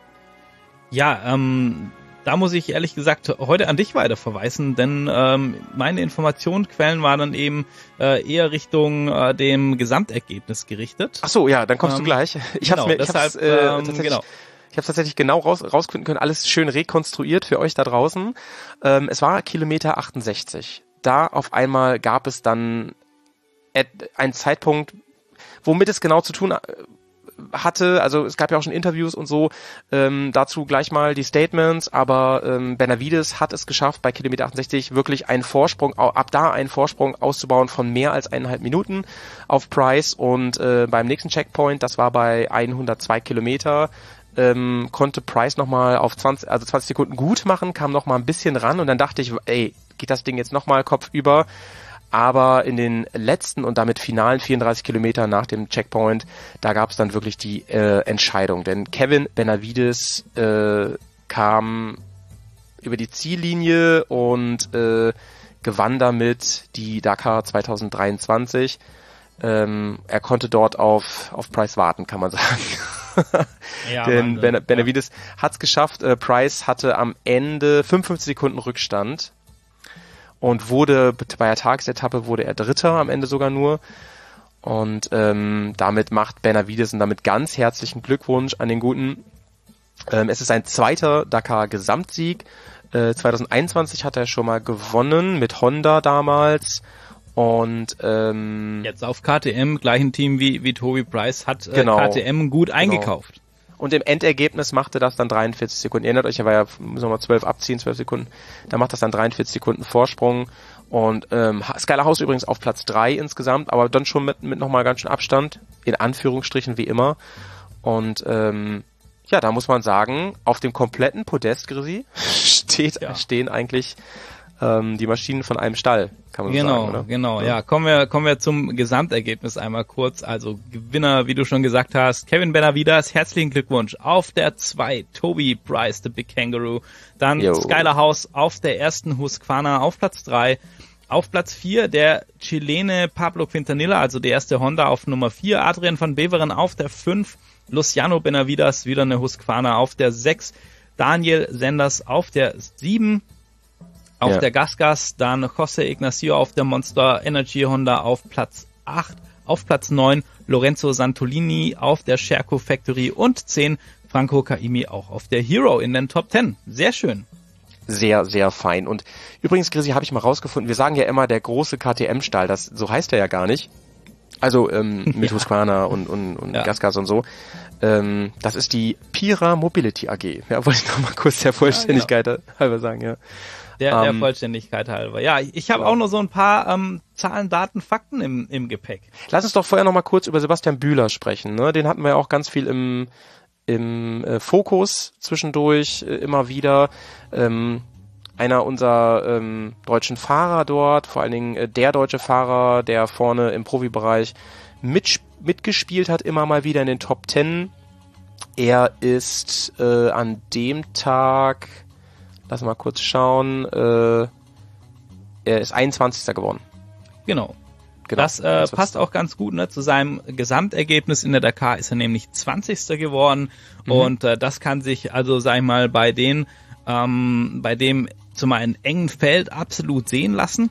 Ja, ähm, da muss ich ehrlich gesagt heute an dich weiter verweisen, denn ähm, meine Informationsquellen waren dann eben äh, eher Richtung äh, dem Gesamtergebnis gerichtet. Ach so, ja, dann kommst Ähm, du gleich. Ich genau, hab's mir, ich deshalb, hab's, äh, ähm, tatsächlich, genau. ich hab's tatsächlich genau raus, rausfinden können, alles schön rekonstruiert für euch da draußen. Ähm, es war Kilometer achtundsechzig. Da auf einmal gab es dann et- einen Zeitpunkt, womit es genau zu tun äh, hatte, also es gab ja auch schon Interviews und so, ähm, dazu gleich mal die Statements, aber ähm, Benavides hat es geschafft, bei Kilometer achtundsechzig wirklich einen Vorsprung, au- ab da einen Vorsprung auszubauen von mehr als eineinhalb Minuten auf Price und äh, beim nächsten Checkpoint, das war bei hundertzwei Kilometer, ähm, konnte Price nochmal auf zwanzig, also zwanzig Sekunden gut machen, kam nochmal ein bisschen ran und dann dachte ich, ey, geht das Ding jetzt nochmal kopfüber? Aber in den letzten und damit finalen vierunddreißig Kilometer nach dem Checkpoint, da gab es dann wirklich die äh, Entscheidung. Denn Kevin Benavides äh, kam über die Ziellinie und äh, gewann damit die Dakar zwanzig dreiundzwanzig. Ähm, er konnte dort auf, auf Price warten, kann man sagen. Ja, Denn Wahnsinn. ben, Benavides hat es geschafft. Äh, Price hatte am Ende fünfundfünfzig Sekunden Rückstand. und wurde, bei der Tagesetappe wurde er Dritter am Ende sogar nur. Und ähm, damit macht Benavides und damit ganz herzlichen Glückwunsch an den Guten. Ähm, es ist sein zweiter Dakar-Gesamtsieg. Äh, zwanzig einundzwanzig hat er schon mal gewonnen mit Honda damals. Und ähm, jetzt auf K T M, gleichen Team wie, wie Toby Price, hat äh, genau, K T M gut eingekauft. Genau. Und im Endergebnis machte das dann dreiundvierzig Sekunden. Ihr erinnert euch, er war ja, müssen wir mal zwölf abziehen, zwölf Sekunden. Da macht das dann dreiundvierzig Sekunden Vorsprung. Und ähm, Skylar House übrigens auf Platz drei insgesamt, aber dann schon mit, mit nochmal ganz schön Abstand, in Anführungsstrichen wie immer. Und ähm, ja, da muss man sagen, auf dem kompletten Podest, Grisi, steht, ja. stehen eigentlich ähm, die Maschinen von einem Stall, kann man genau, so sagen, oder? Genau, ja. ja. Kommen wir, kommen wir zum Gesamtergebnis einmal kurz. Also Gewinner, wie du schon gesagt hast, Kevin Benavides, herzlichen Glückwunsch. Auf der zwei Toby Price, the Big Kangaroo. Dann Yo. Skylar House auf der ersten, Husqvarna auf Platz drei. Auf Platz vier der Chilene Pablo Quintanilla, also der erste Honda auf Nummer vier. Adrian van Beveren auf der fünf. Luciano Benavides, wieder eine Husqvarna auf der sechs. Daniel Senders auf der sieben. Auf ja. der Gasgas, dann José Ignacio auf der Monster Energy Honda auf Platz acht. Auf Platz neun Lorenzo Santolini auf der Sherco Factory und zehn Franco Kaimi auch auf der Hero in den Top zehn. Sehr schön. Sehr, sehr fein. Und übrigens, Grisi, habe ich mal rausgefunden, wir sagen ja immer der große K T M-Stall, das so heißt er ja gar nicht. Also ähm, mit ja. Husqvarna und, und, und ja. Gasgas und so. Ähm, das ist die Pira Mobility A G. Ja, wollte ich noch mal kurz der Vollständigkeit ja, genau. halber sagen, ja. Der, der um, Vollständigkeit halber. Ja, ich habe ja. auch noch so ein paar ähm, Zahlen, Daten, Fakten im, im Gepäck. Lass uns doch vorher noch mal kurz über Sebastian Bühler sprechen. Ne? Den hatten wir ja auch ganz viel im, im äh, Fokus zwischendurch äh, immer wieder. Ähm, einer unserer ähm, deutschen Fahrer dort, vor allen Dingen äh, der deutsche Fahrer, der vorne im Profibereich mit, mitgespielt hat, immer mal wieder in den Top Ten. Er ist äh, an dem Tag... Lass mal kurz schauen. Äh, er ist einundzwanzigster geworden. Genau. genau. Das äh, passt auch ganz gut, ne? Zu seinem Gesamtergebnis in der Dakar ist er nämlich zwanzigster geworden. Mhm. Und äh, das kann sich also, sag ich mal, bei den, ähm, bei dem zumal einen engen Feld absolut sehen lassen,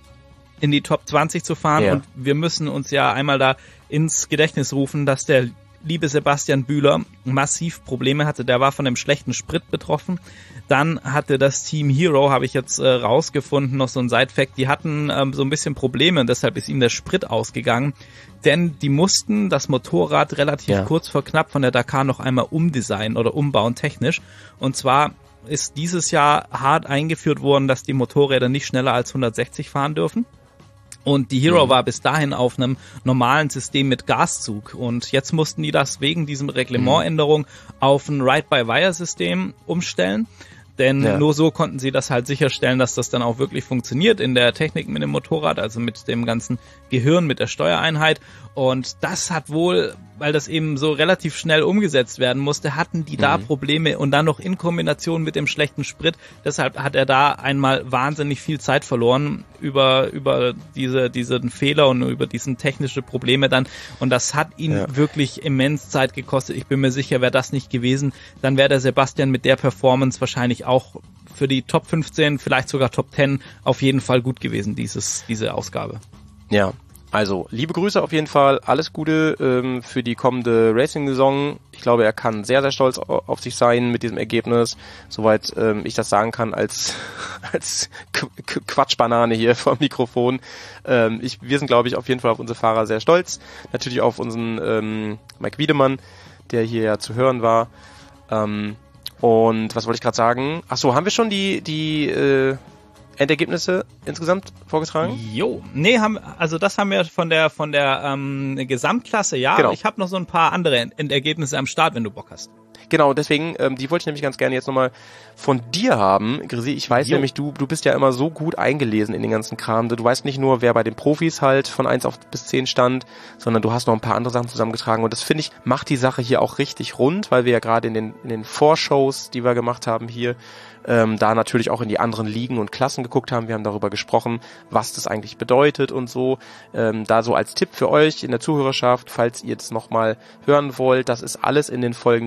in die Top zwanzig zu fahren. Ja. Und wir müssen uns ja einmal da ins Gedächtnis rufen, dass der liebe Sebastian Bühler massiv Probleme hatte. Der war von einem schlechten Sprit betroffen. Dann hatte das Team Hero, habe ich jetzt äh, rausgefunden, noch so ein Side-Fact, die hatten ähm, so ein bisschen Probleme und deshalb ist ihm der Sprit ausgegangen. Denn die mussten das Motorrad relativ ja. kurz vor knapp von der Dakar noch einmal umdesignen oder umbauen technisch. Und zwar ist dieses Jahr hart eingeführt worden, dass die Motorräder nicht schneller als hundertsechzig fahren dürfen. Und die Hero mhm. war bis dahin auf einem normalen System mit Gaszug. Und jetzt mussten die das wegen diesem Reglementänderung auf ein Ride-by-Wire-System umstellen. Denn ja. nur so konnten sie das halt sicherstellen, dass das dann auch wirklich funktioniert in der Technik mit dem Motorrad, also mit dem ganzen Gehirn, mit der Steuereinheit. Und das hat wohl, weil das eben so relativ schnell umgesetzt werden musste, hatten die da mhm. Probleme und dann noch in Kombination mit dem schlechten Sprit. Deshalb hat er da einmal wahnsinnig viel Zeit verloren über über diese diesen Fehler und über diesen technische Probleme dann. Und das hat ihn ja. wirklich immens Zeit gekostet. Ich bin mir sicher, wäre das nicht gewesen, dann wäre der Sebastian mit der Performance wahrscheinlich auch für die Top fünfzehn, vielleicht sogar Top zehn auf jeden Fall gut gewesen, dieses diese Ausgabe. Ja. Also, liebe Grüße auf jeden Fall, alles Gute ähm, für die kommende Racing-Saison. Ich glaube, er kann sehr, sehr stolz auf sich sein mit diesem Ergebnis, soweit ähm, ich das sagen kann als als Qu- Quatschbanane hier vom Mikrofon. Ähm, ich, wir sind, glaube ich, auf jeden Fall auf unsere Fahrer sehr stolz. Natürlich auf unseren ähm, Mike Wiedemann, der hier ja zu hören war. Ähm, und was wollte ich gerade sagen? Ach so, haben wir schon die die äh, Endergebnisse insgesamt vorgetragen? Jo, nee, haben, also das haben wir von der von der ähm, Gesamtklasse, ja. Genau. Ich habe noch so ein paar andere Endergebnisse am Start, wenn du Bock hast. Genau, deswegen, ähm, die wollte ich nämlich ganz gerne jetzt nochmal von dir haben. Grisi, ich weiß jo. nämlich, du du bist ja immer so gut eingelesen in den ganzen Kram. Du weißt nicht nur, wer bei den Profis halt von eins auf bis zehn stand, sondern du hast noch ein paar andere Sachen zusammengetragen. Und das, finde ich, macht die Sache hier auch richtig rund, weil wir ja gerade in den in den Vorshows, die wir gemacht haben hier, ähm, da natürlich auch in die anderen Ligen und Klassen geguckt haben. Wir haben darüber gesprochen, was das eigentlich bedeutet und so. Ähm, da so als Tipp für euch in der Zuhörerschaft, falls ihr jetzt nochmal hören wollt, das ist alles in den Folgen drin, von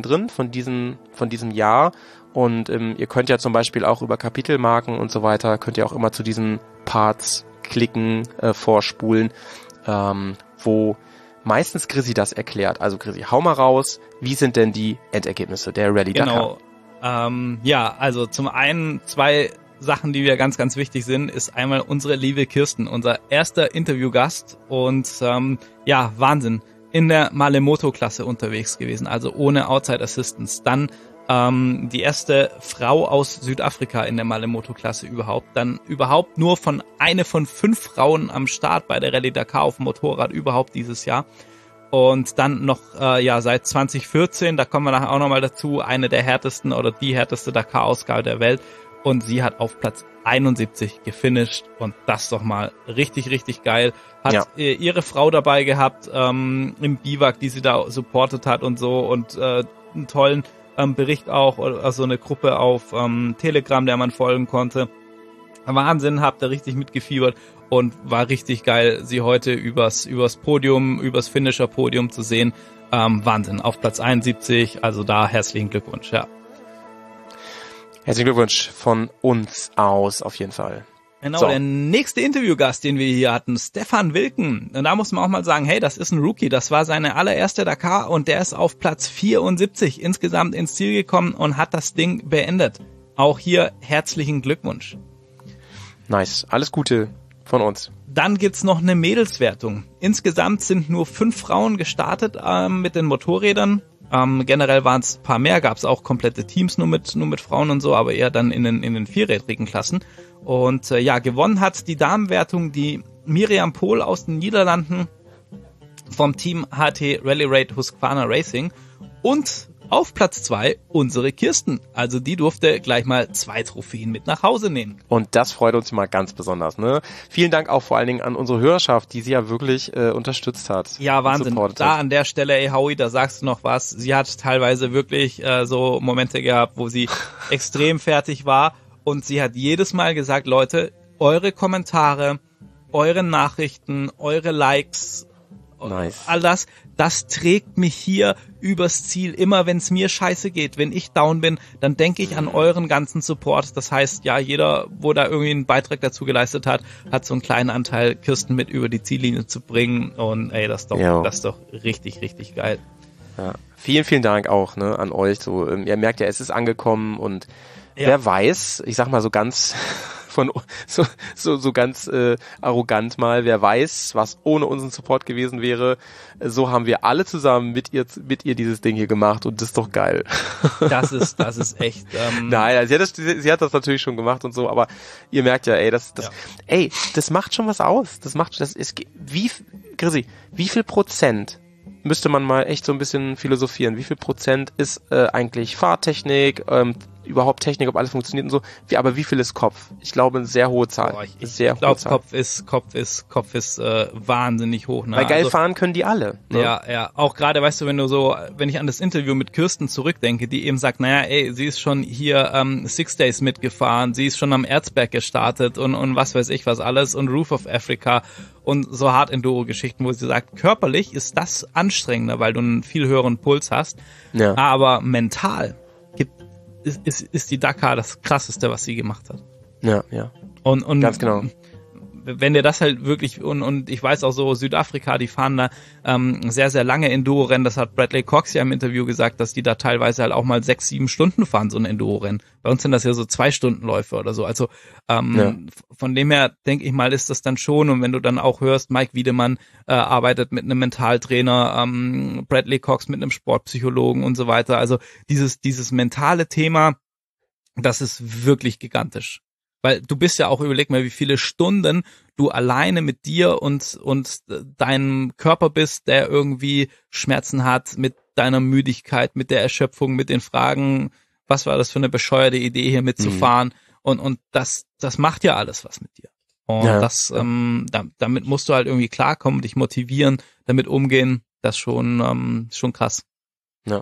von diesem, von diesem Jahr. Und ähm, ihr könnt ja zum Beispiel auch über Kapitelmarken und so weiter, könnt ihr auch immer zu diesen Parts klicken, äh, vorspulen, ähm, wo meistens Chrissy das erklärt. Also Chrissy, hau mal raus, wie sind denn die Endergebnisse der Rallye Dakar? Genau. Ähm, ja, also zum einen zwei Sachen, die wir ganz, ganz wichtig sind, ist einmal unsere liebe Kirsten, unser erster Interviewgast und ähm, ja, Wahnsinn, in der Malemoto-Klasse unterwegs gewesen, also ohne Outside Assistance. Dann ähm, die erste Frau aus Südafrika in der Malemoto-Klasse überhaupt, dann überhaupt nur von eine von fünf Frauen am Start bei der Rallye Dakar auf dem Motorrad überhaupt dieses Jahr. Und dann noch, äh, ja, seit zwanzig vierzehn, da kommen wir nachher auch nochmal dazu, eine der härtesten oder die härteste Dakar-Ausgabe der Welt. Und sie hat auf Platz einundsiebzig gefinisht und das doch mal richtig, richtig geil. Hat ja. äh, ihre Frau dabei gehabt ähm, im Biwak, die sie da supportet hat und so und äh, einen tollen ähm, Bericht auch, also eine Gruppe auf ähm, Telegram, der man folgen konnte. Wahnsinn, habt ihr richtig mitgefiebert und war richtig geil, sie heute übers übers Podium, übers Finisher-Podium zu sehen. Ähm, Wahnsinn, auf Platz einundsiebzig, also da herzlichen Glückwunsch, ja. Herzlichen Glückwunsch von uns aus, auf jeden Fall. Genau, so. Der nächste Interviewgast, den wir hier hatten, Stefan Wilken. Und da muss man auch mal sagen, hey, das ist ein Rookie. Das war seine allererste Dakar und der ist auf Platz vierundsiebzig insgesamt ins Ziel gekommen und hat das Ding beendet. Auch hier herzlichen Glückwunsch. Nice, alles Gute von uns. Dann gibt's noch eine Mädelswertung. Insgesamt sind nur fünf Frauen gestartet ähm, mit den Motorrädern. Ähm, generell waren es ein paar mehr, gab es auch komplette Teams nur mit nur mit Frauen und so, aber eher dann in den in den vierrädrigen Klassen. Und äh, ja, gewonnen hat die Damenwertung die Miriam Pohl aus den Niederlanden vom Team H T Rally Raid Husqvarna Racing und auf Platz zwei unsere Kirsten. Also die durfte gleich mal zwei Trophäen mit nach Hause nehmen. Und das freut uns mal ganz besonders. Ne? Vielen Dank auch vor allen Dingen an unsere Hörerschaft, die sie ja wirklich äh, unterstützt hat. Ja, Wahnsinn. Da an der Stelle, ey Howie, da sagst du noch was. Sie hat teilweise wirklich äh, so Momente gehabt, wo sie extrem fertig war. Und sie hat jedes Mal gesagt, Leute, eure Kommentare, eure Nachrichten, eure Likes, nice. all das, das trägt mich hier übers Ziel. Immer wenn es mir scheiße geht, wenn ich down bin, dann denke ich an euren ganzen Support. Das heißt, ja, jeder, wo da irgendwie einen Beitrag dazu geleistet hat, hat so einen kleinen Anteil, Kirsten mit über die Ziellinie zu bringen. Und ey, das ist doch, ja. das ist doch richtig, richtig geil. Ja. Vielen, vielen Dank auch ne, an euch. So, ähm, ihr merkt ja, es ist angekommen und ja. Wer weiß, ich sag mal so ganz von so so so ganz äh, arrogant mal, wer weiß, was ohne unseren Support gewesen wäre. So haben wir alle zusammen mit ihr mit ihr dieses Ding hier gemacht und das ist doch geil. Das ist das ist echt. Ähm Nein, also sie hat das sie, sie hat das natürlich schon gemacht und so, aber ihr merkt ja, ey, das das ja. ey, das macht schon was aus. Das macht das ist wie Chrissy, wie viel Prozent müsste man mal echt so ein bisschen philosophieren. Wie viel Prozent ist äh, eigentlich Fahrtechnik, ähm, überhaupt Technik, ob alles funktioniert und so. Wie, aber wie viel ist Kopf? Ich glaube, eine sehr hohe Zahl. Boah, ich ich sehr glaube, Kopf ist, Kopf ist, Kopf ist äh, wahnsinnig hoch. Ne? Weil geil also, fahren können die alle. Ne? Ja, ja. Auch gerade, weißt du, wenn du so, wenn ich an das Interview mit Kirsten zurückdenke, die eben sagt, naja, ey, sie ist schon hier ähm, Six Days mitgefahren, sie ist schon am Erzberg gestartet und und was weiß ich was alles und Roof of Africa und so Hard-Enduro-Geschichten, wo sie sagt, körperlich ist das anstrengender, weil du einen viel höheren Puls hast, ja. aber mental gibt Ist, ist, ist die Dakar das Krasseste, was sie gemacht hat. Ja, ja. Und, und ganz genau. Wenn dir das halt wirklich, und, und ich weiß auch so, Südafrika, die fahren da ähm, sehr, sehr lange Enduro-Rennen. Das hat Bradley Cox ja im Interview gesagt, dass die da teilweise halt auch mal sechs, sieben Stunden fahren, so ein Enduro-Rennen. Bei uns sind das ja so zwei Stunden Läufe oder so. Also ähm, ja. von dem her, denke ich mal, ist das dann schon. Und wenn du dann auch hörst, Mike Wiedemann äh, arbeitet mit einem Mentaltrainer, ähm, Bradley Cox mit einem Sportpsychologen und so weiter. Also dieses, dieses mentale Thema, das ist wirklich gigantisch. Weil du bist ja auch, überleg mal, wie viele Stunden du alleine mit dir und und deinem Körper bist, der irgendwie Schmerzen hat, mit deiner Müdigkeit, mit der Erschöpfung, mit den Fragen, was war das für eine bescheuerte Idee, hier mitzufahren? Mhm. Und und das das macht ja alles was mit dir. Und ja. das ähm, da, damit musst du halt irgendwie klarkommen, dich motivieren, damit umgehen. Das schon ähm, schon krass. Ja.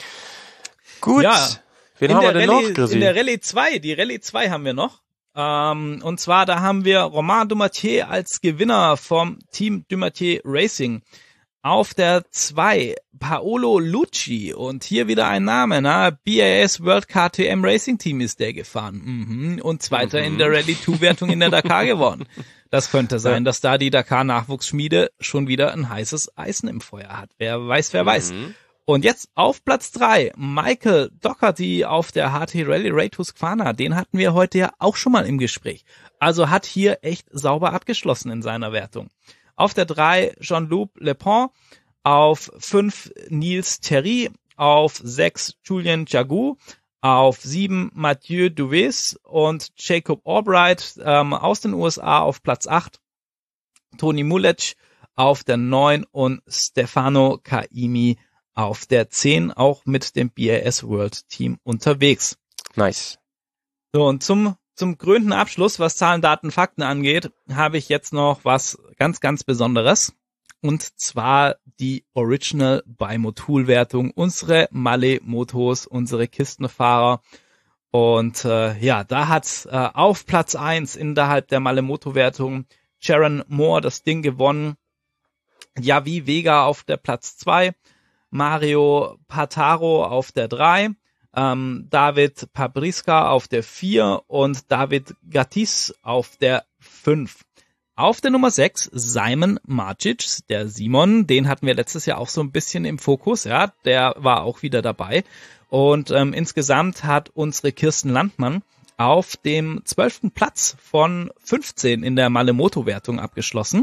Gut. Ja. Wen in haben wir der denn Rallye, noch, Chrissy? In der Rallye zwei, die Rallye zwei haben wir noch. Ähm, und zwar, da haben wir Romain Dumatier als Gewinner vom Team Dumatier Racing. Auf der zwei Paolo Lucci und hier wieder ein Name, na, B A S World K T M Racing Team ist der gefahren mhm. und Zweiter mhm. in der Rallye zwei Wertung in der Dakar geworden. Das könnte sein, dass da die Dakar Nachwuchsschmiede schon wieder ein heißes Eisen im Feuer hat. Wer weiß, wer mhm. weiß. Und jetzt auf Platz drei Michael Doherty auf der H T Rallye Ray Husqvarna. Den hatten wir heute ja auch schon mal im Gespräch. Also hat hier echt sauber abgeschlossen in seiner Wertung. Auf der drei Jean-Luc Lepont, auf fünf Nils Terry, auf sechs Julien Jagu, auf sieben Mathieu Duves und Jacob Albright ähm, aus den U S A auf Platz acht, Toni Mulec auf der neun und Stefano Caimi auf der zehn, auch mit dem B A S World Team unterwegs. Nice. So, und zum Zum krönenden Abschluss, was Zahlen, Daten, Fakten angeht, habe ich jetzt noch was ganz, ganz Besonderes. Und zwar die Original by Motul-Wertung, unsere Malle-Motos, unsere Kistenfahrer. Und äh, ja, da hat äh, auf Platz eins innerhalb der Malle-Moto-Wertung Sharon Moore das Ding gewonnen. Javi Vega auf der Platz zwei, Mario Pataro auf der drei. Ähm, David Pabriska auf der vier und David Gattis auf der fünf. Auf der Nummer sechs Simon Marcic, der Simon, den hatten wir letztes Jahr auch so ein bisschen im Fokus, ja, der war auch wieder dabei. Und ähm, insgesamt hat unsere Kirsten Landmann auf dem zwölften Platz von fünfzehn in der Malle-Moto-Wertung abgeschlossen.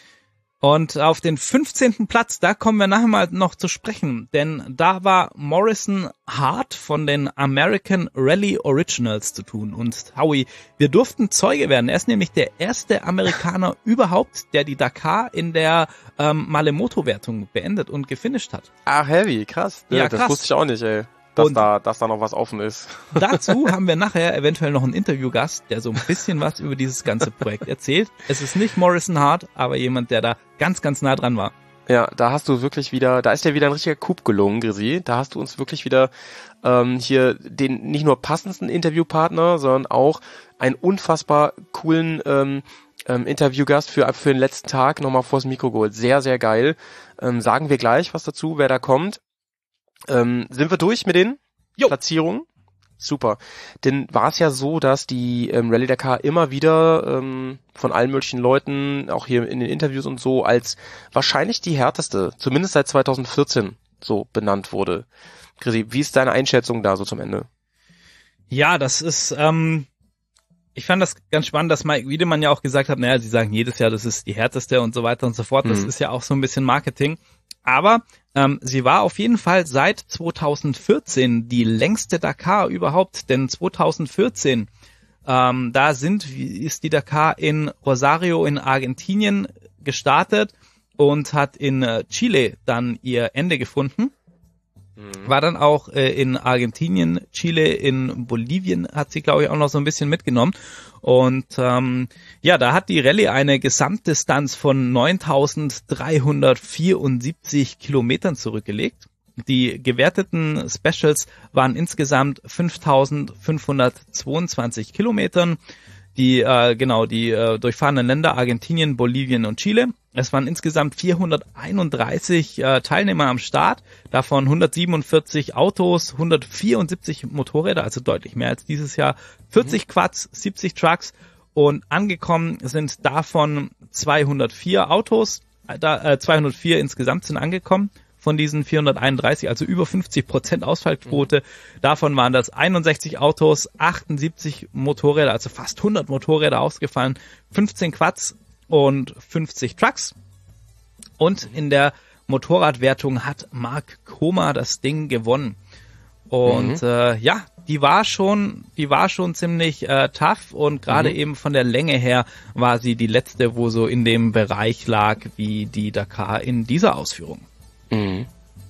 Und auf den fünfzehnten Platz, da kommen wir nachher mal noch zu sprechen, denn da war Morrison Hart von den American Rally Originals zu tun. Und Howie, wir durften Zeuge werden. Er ist nämlich der erste Amerikaner überhaupt, der die Dakar in der ähm, Malle-Moto-Wertung beendet und gefinisht hat. Ach, heavy, krass. Ja, das krass. Wusste ich auch nicht, ey. Dass da, dass da noch was offen ist. Dazu haben wir nachher eventuell noch einen Interviewgast, der so ein bisschen was über dieses ganze Projekt erzählt. Es ist nicht Morrison Hart, aber jemand, der da ganz, ganz nah dran war. Ja, da hast du wirklich wieder, da ist dir wieder ein richtiger Coup gelungen, Grisi. Da hast du uns wirklich wieder ähm, hier den nicht nur passendsten Interviewpartner, sondern auch einen unfassbar coolen ähm, ähm, Interviewgast für für den letzten Tag nochmal vors Mikro geholt. Sehr, sehr geil. Ähm, sagen wir gleich was dazu, wer da kommt. Ähm, sind wir durch mit den jo. Platzierungen? Super. Denn war es ja so, dass die ähm, Rallye Dakar immer wieder ähm, von allen möglichen Leuten, auch hier in den Interviews und so, als wahrscheinlich die härteste, zumindest seit zweitausendvierzehn, so benannt wurde. Chrissy, wie ist deine Einschätzung da so zum Ende? Ja, das ist, ähm, ich fand das ganz spannend, dass Mike Wiedemann ja auch gesagt hat, naja, sie sagen jedes Jahr, das ist die härteste und so weiter und so fort. Das mhm. ist ja auch so ein bisschen Marketing. Aber ähm, sie war auf jeden Fall seit zweitausendvierzehn die längste Dakar überhaupt, denn zweitausendvierzehn, ähm, da sind ist die Dakar in Rosario in Argentinien gestartet und hat in äh, Chile dann ihr Ende gefunden. Mhm. War dann auch äh, in Argentinien, Chile, in Bolivien hat sie, glaube ich, auch noch so ein bisschen mitgenommen. Und ähm, ja, da hat die Rallye eine Gesamtdistanz von neuntausenddreihundertvierundsiebzig Kilometern zurückgelegt. Die gewerteten Specials waren insgesamt fünftausendfünfhundertzweiundzwanzig Kilometern. Die äh, genau die äh, durchfahrenen Länder Argentinien, Bolivien und Chile. Es waren insgesamt vierhunderteinunddreißig äh, Teilnehmer am Start, davon hundertsiebenundvierzig Autos, hundertvierundsiebzig Motorräder, also deutlich mehr als dieses Jahr, vierzig mhm. Quads, siebzig Trucks und angekommen sind davon zweihundertvier Autos, äh, äh, zweihundertvier insgesamt sind angekommen. Von diesen vierhunderteinunddreißig, also über fünfzig Prozent Ausfallquote. Mhm. Davon waren das einundsechzig Autos, achtundsiebzig Motorräder, also fast hundert Motorräder ausgefallen, fünfzehn Quads und fünfzig Trucks. Und in der Motorradwertung hat Mark Koma das Ding gewonnen. Und mhm. äh, ja, die war schon, die war schon ziemlich äh, tough und gerade mhm. eben von der Länge her war sie die letzte, wo so in dem Bereich lag wie die Dakar in dieser Ausführung. Mhm.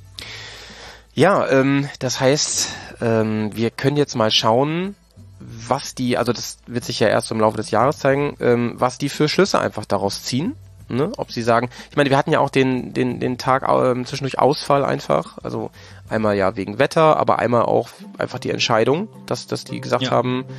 Ja, ähm, das heißt, ähm, wir können jetzt mal schauen, was die, also das wird sich ja erst im Laufe des Jahres zeigen, ähm, was die für Schlüsse einfach daraus ziehen. Ne? Ob sie sagen, ich meine, wir hatten ja auch den den den Tag ähm, zwischendurch Ausfall einfach, also einmal ja wegen Wetter, aber einmal auch einfach die Entscheidung, dass dass die gesagt ja. haben,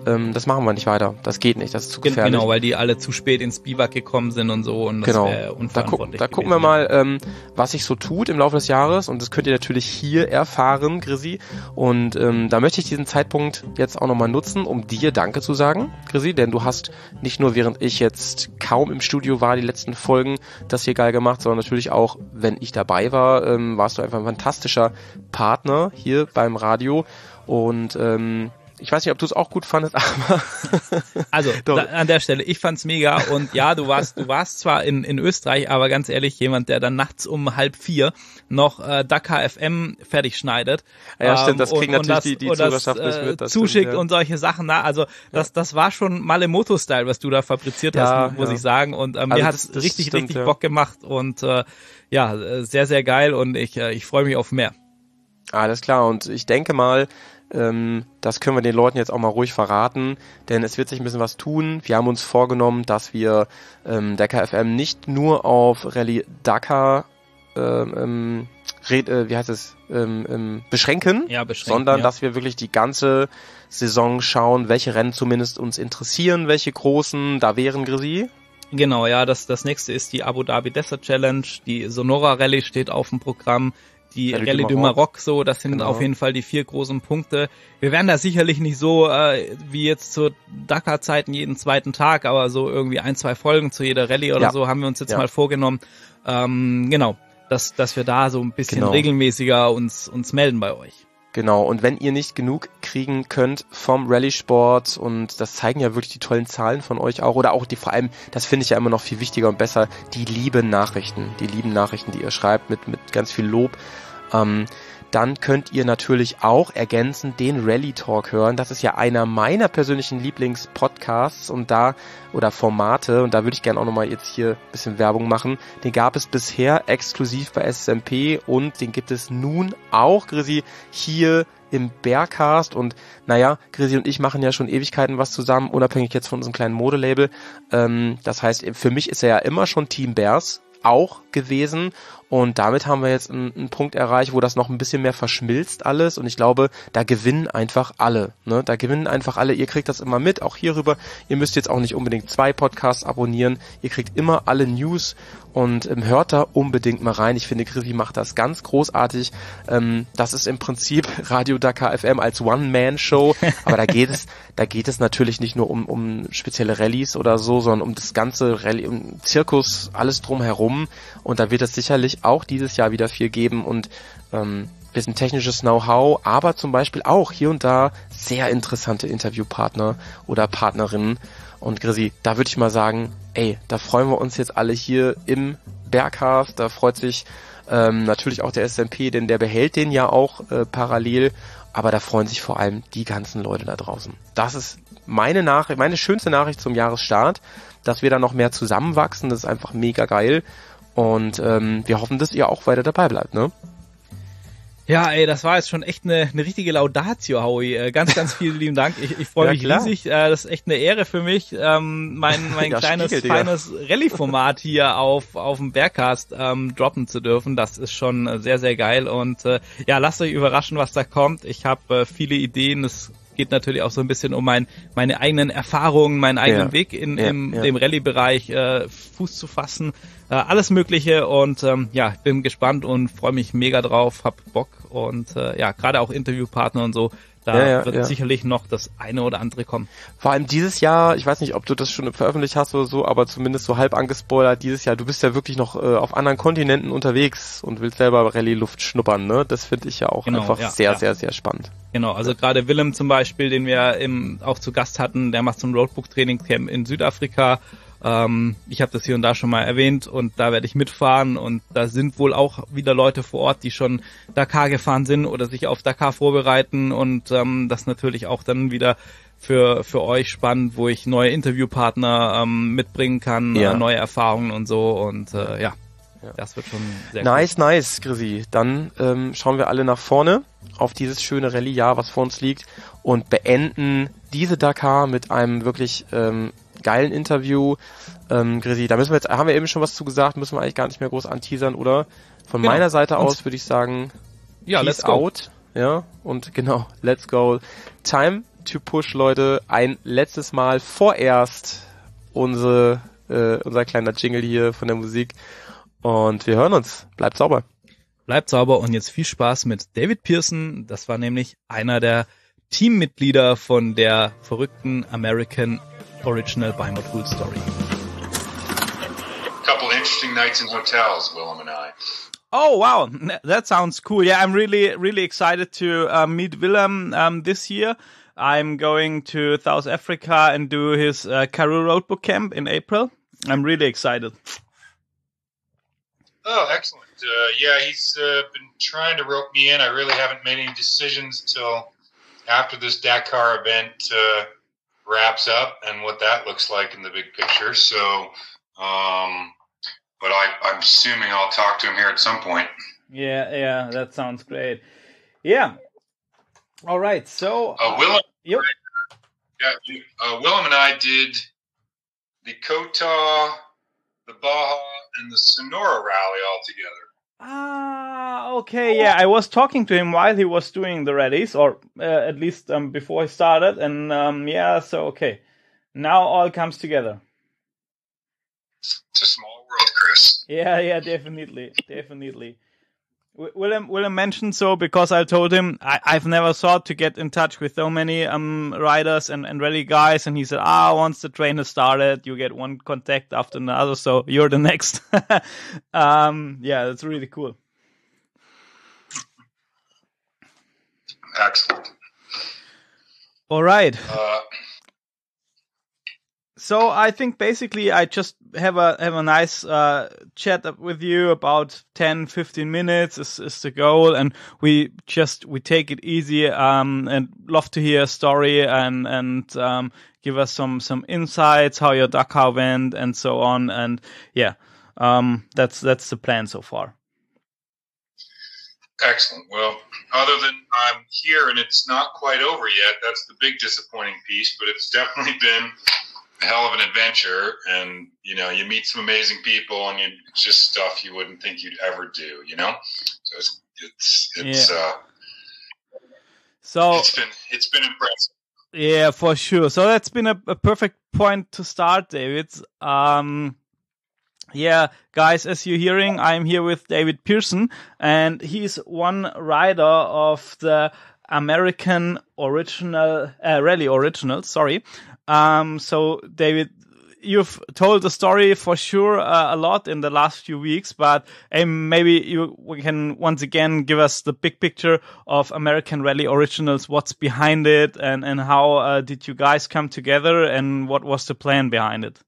ähm, das machen wir nicht weiter. Das geht nicht, das ist zu gefährlich. Genau, weil die alle zu spät ins Biwak gekommen sind und so und das genau. wäre unverantwortlich. Da, gu- da gucken wir mal, ähm, was sich so tut im Laufe des Jahres und das könnt ihr natürlich hier erfahren, Grisi. Und ähm, da möchte ich diesen Zeitpunkt jetzt auch nochmal nutzen, um dir Danke zu sagen, Grisi, denn du hast nicht nur, während ich jetzt kaum im Studio war, die letzten Folgen das hier geil gemacht, sondern natürlich auch, wenn ich dabei war, ähm, warst du einfach ein fantastischer Partner hier beim Radio und ähm, ich weiß nicht, ob du es auch gut fandest, aber also da, an der Stelle, ich fand's mega und ja, du warst du warst zwar in in Österreich, aber ganz ehrlich, jemand, der dann nachts um halb vier noch äh, Dakar F M fertig schneidet. Ja, stimmt, das kriegen und, natürlich und das, die, die und Zuhörerschaft das, nicht äh, mit. Das zuschickt stimmt, ja. und solche Sachen, na, also das das war schon Malemoto-Style, was du da fabriziert ja, hast, muss ja. ich sagen und ähm, Also mir hat's das, das richtig, stimmt, richtig ja. Bock gemacht und äh, ja, sehr, sehr geil und ich, äh, ich freue mich auf mehr. Alles klar und ich denke mal, ähm, das können wir den Leuten jetzt auch mal ruhig verraten, denn es wird sich ein bisschen was tun. Wir haben uns vorgenommen, dass wir ähm, Dakar F M nicht nur auf Rallye Dakar ähm, ähm, red, äh, wie heißt es, ähm, ähm, beschränken, Ja, beschränken, sondern ja. dass wir wirklich die ganze Saison schauen, welche Rennen zumindest uns interessieren, welche großen da wären, Grisi. Genau, ja, das, das nächste ist die Abu Dhabi Desert Challenge, die Sonora Rallye steht auf dem Programm, die Rallye Rallye du du Maroc. Maroc, so, das sind Genau. auf jeden Fall die vier großen Punkte. Wir werden da sicherlich nicht so, äh, wie jetzt zur Dakar-Zeiten jeden zweiten Tag, aber so irgendwie ein, zwei Folgen zu jeder Rallye oder Ja. so haben wir uns jetzt Ja. mal vorgenommen. Ähm, genau, dass, dass wir da so ein bisschen Genau. regelmäßiger uns, uns melden bei euch. Genau, und wenn ihr nicht genug kriegen könnt vom Rallye-Sport, und das zeigen ja wirklich die tollen Zahlen von euch auch, oder auch die, vor allem, das finde ich ja immer noch viel wichtiger und besser, die lieben Nachrichten, die lieben Nachrichten, die ihr schreibt mit, mit ganz viel Lob, ähm, dann könnt ihr natürlich auch ergänzend den Rally Talk hören. Das ist ja einer meiner persönlichen Lieblingspodcasts und da, oder Formate, und da würde ich gerne auch nochmal jetzt hier ein bisschen Werbung machen. Den gab es bisher exklusiv bei S S M P und den gibt es nun auch, Grisi, hier im Bearcast. Und naja, Grisi und ich machen ja schon Ewigkeiten was zusammen, unabhängig jetzt von unserem kleinen Modelabel. Ähm, das heißt, für mich ist er ja immer schon Team Bears auch gewesen. Und damit haben wir jetzt einen, einen Punkt erreicht, wo das noch ein bisschen mehr verschmilzt alles. Und ich glaube, da gewinnen einfach alle. Ne? Da gewinnen einfach alle. Ihr kriegt das immer mit, auch hierüber. Ihr müsst jetzt auch nicht unbedingt zwei Podcasts abonnieren. Ihr kriegt immer alle News und ähm, hört da unbedingt mal rein. Ich finde, Grisi macht das ganz großartig. Ähm, das ist im Prinzip Radio Dakar F M als One-Man-Show. Aber da geht es, da geht es natürlich nicht nur um, um spezielle Rallyes oder so, sondern um das ganze Rallye, um Zirkus, alles drumherum. Und da wird es sicherlich auch dieses Jahr wieder viel geben und ähm, bisschen technisches Know-how, aber zum Beispiel auch hier und da sehr interessante Interviewpartner oder Partnerinnen. Und Grisi, da würde ich mal sagen, ey, da freuen wir uns jetzt alle hier im Bearcast, da freut sich ähm, natürlich auch der S M P, denn der behält den ja auch äh, parallel, aber da freuen sich vor allem die ganzen Leute da draußen. Das ist meine Nachricht, meine schönste Nachricht zum Jahresstart, dass wir da noch mehr zusammenwachsen, das ist einfach mega geil. Und ähm, wir hoffen, dass ihr auch weiter dabei bleibt, ne? Ja, ey, das war jetzt schon echt eine, eine richtige Laudatio, Howie. Äh, ganz, ganz vielen lieben Dank. Ich, ich freue Ja, mich klar. riesig. Äh, das ist echt eine Ehre für mich, ähm, mein, mein Ja, kleines, Spiegel, Digga. feines Rallye-Format hier auf, auf dem Bearcast ähm, droppen zu dürfen. Das ist schon äh, sehr, sehr geil. Und äh, ja, lasst euch überraschen, was da kommt. Ich habe äh, viele Ideen. Es geht natürlich auch so ein bisschen um mein, meine eigenen Erfahrungen, meinen eigenen Ja. Weg in Ja, im, ja. dem Rallye-Bereich äh, Fuß zu fassen. Äh, alles Mögliche und ähm, ja, bin gespannt und freue mich mega drauf, hab Bock und äh, ja, gerade auch Interviewpartner und so, da Ja, ja, wird ja. sicherlich noch das eine oder andere kommen. Vor allem dieses Jahr, ich weiß nicht, ob du das schon veröffentlicht hast oder so, aber zumindest so halb angespoilert, dieses Jahr, du bist ja wirklich noch äh, auf anderen Kontinenten unterwegs und willst selber Rallye-Luft schnuppern, ne? Das finde ich ja auch Genau, einfach ja, sehr, ja. sehr, sehr spannend. Genau, also gerade Willem zum Beispiel, den wir im, auch zu Gast hatten, der macht so ein Roadbook-Training-Camp in Südafrika. Ähm, ich habe das hier und da schon mal erwähnt und da werde ich mitfahren und da sind wohl auch wieder Leute vor Ort, die schon Dakar gefahren sind oder sich auf Dakar vorbereiten und ähm, das natürlich auch dann wieder für für euch spannend, wo ich neue Interviewpartner ähm, mitbringen kann, Ja. äh, neue Erfahrungen und so und äh, ja, das wird schon sehr Nice, nice, Grisi. Dann ähm, schauen wir alle nach vorne auf dieses schöne Rallye-Jahr, was vor uns liegt und beenden diese Dakar mit einem wirklich ähm, geilen Interview. Ähm, Grisi, da müssen wir jetzt, haben wir eben schon was zu gesagt, müssen wir eigentlich gar nicht mehr groß anteasern, oder? Von Genau. meiner Seite Und- aus würde ich sagen, Ja, Peace let's go. out. Ja, und genau, let's go. Time to push, Leute. Ein letztes Mal vorerst unsere, äh, unser kleiner Jingle hier von der Musik. Und wir hören uns. Bleibt sauber. Bleibt sauber und jetzt viel Spaß mit David Pearson. Das war nämlich einer der Teammitglieder von der verrückten American Original by Motul Story. Couple interesting nights in hotels, Willem and I. Oh wow, that sounds cool. Yeah, I'm really, really excited to uh, meet Willem um, this year. I'm going to South Africa and do his uh, Karoo Roadbook Camp in April. I'm really excited. Oh, excellent. Uh, yeah, he's uh, been trying to rope me in. I really haven't made any decisions till after this Dakar event uh, wraps up and what that looks like in the big picture. So, um, but I, I'm assuming I'll talk to him here at some point. Yeah, yeah, that sounds great. Yeah. All right, so... Uh, Willem, yep. yeah, uh, Willem and I did the Kota, the Baja, and the Sonora rally all together. Ah, okay, yeah, I was talking to him while he was doing the rallies, or uh, at least um, before he started, and um, yeah, so okay. Now all comes together. It's a small world, Chris. Yeah, yeah, definitely, definitely. Willem, Willem mentioned so because I told him I, I've never thought to get in touch with so many um riders and, and rally guys, and he said, ah, once the train has started, you get one contact after another, so you're the next. um, yeah, that's really cool. Excellent. All right. Uh, So I think basically I just have a have a nice uh, chat up with you. About ten, fifteen minutes is, is the goal, and we just we take it easy um, and love to hear a story and and um, give us some some insights how your Dakar went and so on. And yeah, um, that's that's the plan so far. Excellent. Well, other than I'm here and it's not quite over yet, that's the big disappointing piece. But it's definitely been a hell of an adventure, and you know, you meet some amazing people, and you, it's just stuff you wouldn't think you'd ever do, you know. So it's it's it's yeah. uh, so it's been it's been impressive. Yeah, for sure. So that's been a, a perfect point to start, David. Um, yeah, guys, as you're hearing, I'm here with David Pearson, and he's one rider of the American Original uh, Rally Original. Sorry. Um, so David, you've told the story for sure uh, a lot in the last few weeks, but um, maybe you we can once again give us the big picture of American Rally Originals, what's behind it, and, and how uh, did you guys come together, and what was the plan behind it?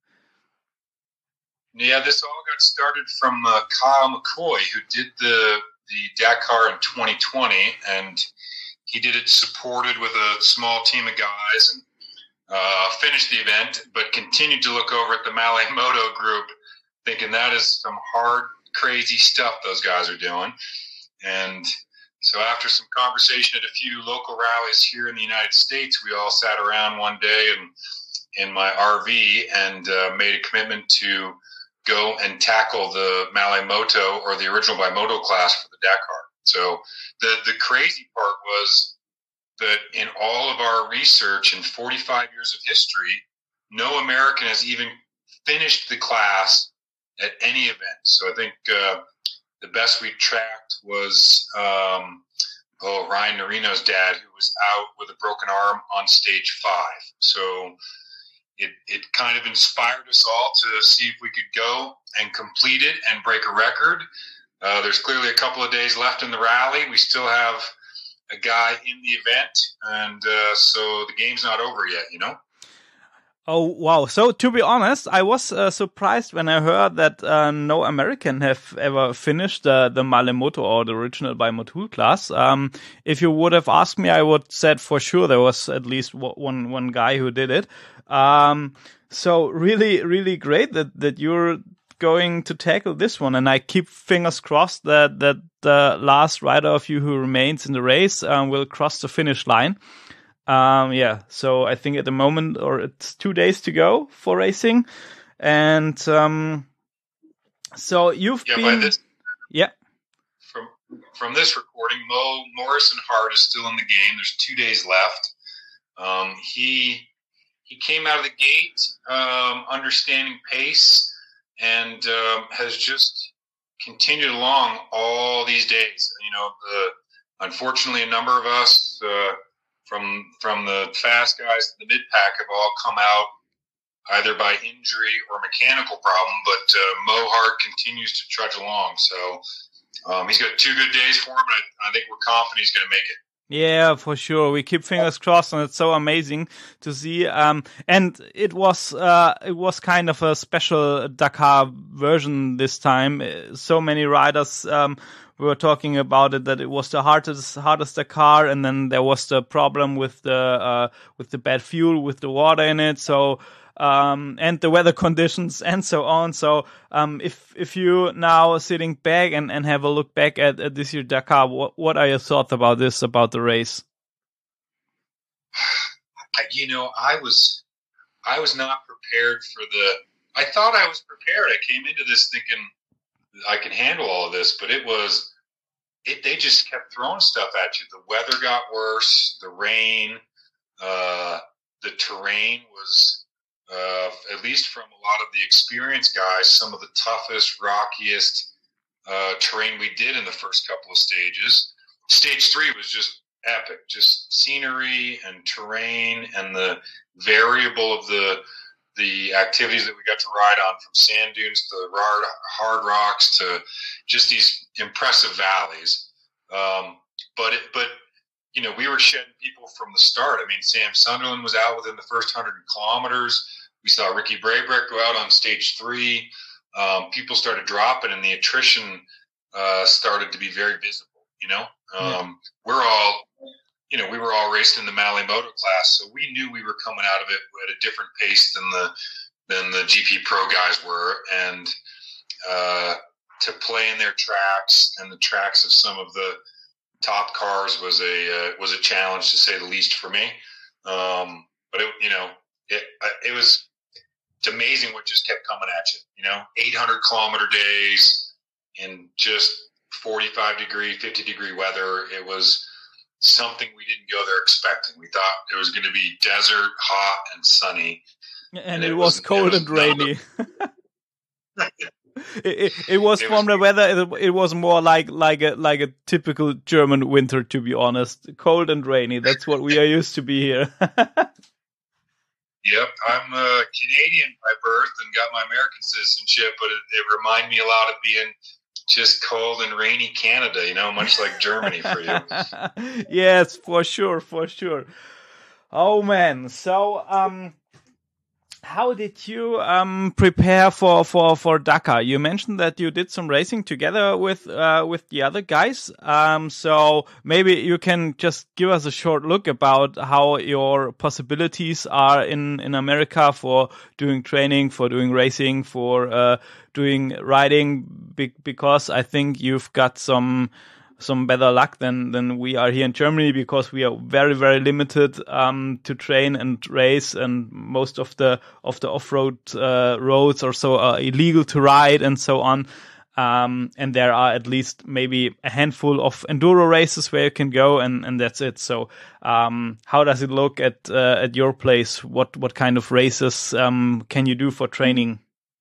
Yeah, this all got started from uh, Kyle McCoy, who did the the Dakar in twenty twenty, and he did it supported with a small team of guys, and Uh, finished the event, but continued to look over at the Malay Moto group, thinking that is some hard, crazy stuff those guys are doing. And so after some conversation at a few local rallies here in the United States, we all sat around one day in, in my R V and uh, made a commitment to go and tackle the Malay Moto, or the original by Moto class, for the Dakar. So the, the crazy part was that in all of our research and forty-five years of history, no American has even finished the class at any event. So I think uh, the best we tracked was um, oh Ryan Norino's dad, who was out with a broken arm on stage five. So it it kind of inspired us all to see if we could go and complete it and break a record. Uh, there's clearly a couple of days left in the rally. We still have a guy in the event, and uh, so the game's not over yet, you know? Oh, wow. So, to be honest, I was uh, surprised when I heard that uh, no American have ever finished uh, the Malay Moto, or the original by Motul class. Um, if you would have asked me, I would said for sure there was at least one one guy who did it. Um, so, really, really great that, that you're going to tackle this one, and I keep fingers crossed that that the last rider of you who remains in the race um, will cross the finish line. Um, yeah, so I think at the moment, or it's two days to go for racing, and um, so you've yeah, been by this, yeah from from this recording, Mo Morrison Hart is still in the game. There's two days left. Um, he he came out of the gate um, understanding pace and um, has just continued along all these days. You know, the, unfortunately, a number of us uh, from from the fast guys to the mid pack have all come out either by injury or mechanical problem, but uh, Mo Hart continues to trudge along. So um, he's got two good days for him, and I, I think we're confident he's going to make it. Yeah, for sure. We keep fingers crossed, and it's so amazing to see. Um, and it was uh, it was kind of a special Dakar version this time. So many riders um, were talking about it, that it was the hardest hardest Dakar, and then there was the problem with the uh, with the bad fuel, with the water in it. So. Um, and the weather conditions and so on. So, um, if, if you now sitting back and, and have a look back at, at this year Dakar, what, what are your thoughts about this, about the race? You know, I was, I was not prepared for the, I thought I was prepared. I came into this thinking I can handle all of this, but it was, it, they just kept throwing stuff at you. The weather got worse, the rain, uh, the terrain was, Uh, at least from a lot of the experienced guys, some of the toughest, rockiest uh, terrain we did in the first couple of stages. Stage three was just epic, just scenery and terrain and the variable of the the activities that we got to ride on, from sand dunes to hard, hard rocks to just these impressive valleys. Um, but it, but you know, we were shedding people from the start. I mean, Sam Sunderland was out within the first hundred kilometers. We saw Ricky Braybrek go out on stage three. Um, people started dropping, and the attrition uh, started to be very visible. You know, um, yeah. we're all, you know, we were all raced in the Malle Moto class, so we knew we were coming out of it at a different pace than the than the G P Pro guys were, and uh, to play in their tracks and the tracks of some of the top cars was a uh, was a challenge, to say the least, for me. Um, but it, you know, it it was. It's amazing what just kept coming at you. You know, eight hundred kilometer days in just forty-five degree, fifty degree weather. It was something we didn't go there expecting. We thought it was going to be desert, hot, and sunny, and, and it, it was cold it was and rainy. it, it, it was it from was, the weather. It, it was more like like a like a typical German winter, to be honest. Cold and rainy. That's what we are used to be here. Yep, I'm a Canadian by birth and got my American citizenship, but it, it reminded me a lot of being just cold and rainy Canada, you know, much like Germany for you. Yes, for sure, for sure. Oh, man. So, um, how did you um, prepare for, for, for Dakar? You mentioned that you did some racing together with uh, with the other guys. Um, so maybe you can just give us a short look about how your possibilities are in, in America for doing training, for doing racing, for uh, doing riding, because I think you've got some some better luck than than we are here in Germany, because we are very very limited um to train and race, and most of the of the off-road uh, roads or so are illegal to ride and so on, um and there are at least maybe a handful of enduro races where you can go, and and that's it. So um how does it look at uh, at your place? What what kind of races um can you do for training?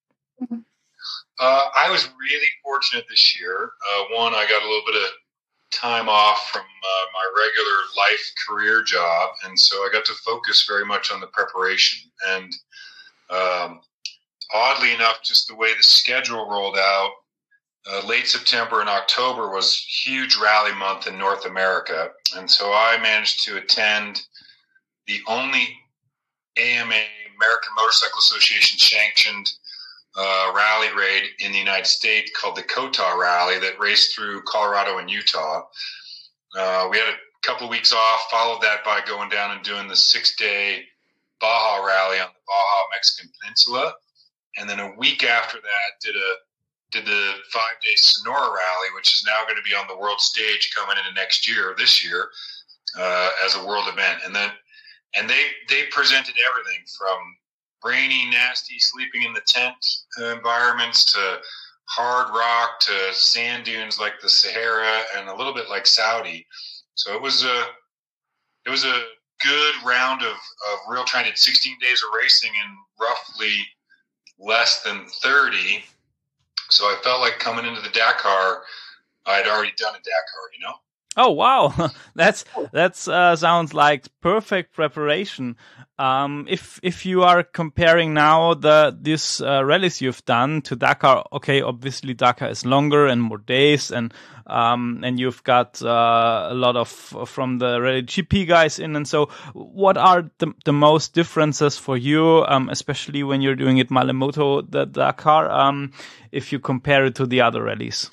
uh I was really fortunate this year. Uh one, I got a little bit of time off from uh, my regular life career job, and so I got to focus very much on the preparation. And um, oddly enough, just the way the schedule rolled out, uh, late September and October was huge rally month in North America, and so I managed to attend the only A M A, American Motorcycle Association sanctioned Uh, rally raid in the United States called the COTA Rally that raced through Colorado and Utah. Uh, we had a couple of weeks off, followed that by going down and doing the six-day Baja Rally on the Baja Mexican Peninsula, and then a week after that did a did the five-day Sonora Rally, which is now going to be on the world stage coming into next year, this year, uh, as a world event. And then and they they presented everything from rainy, nasty, sleeping in the tent environments to hard rock to sand dunes like the Sahara and a little bit like Saudi. So it was a, it was a good round of, of real trying. Did sixteen days of racing in roughly less than thirty. So I felt like coming into the Dakar, I had already done a Dakar, you know? Oh, wow. That's, that's, uh, sounds like perfect preparation. Um, if, if you are comparing now the, this, uh, rallies you've done to Dakar, okay, obviously Dakar is longer and more days and, um, and you've got, uh, a lot of, from the Rally G P guys in. And so what are the, the most differences for you, um, especially when you're doing it Malemoto, the Dakar, um, if you compare it to the other rallies?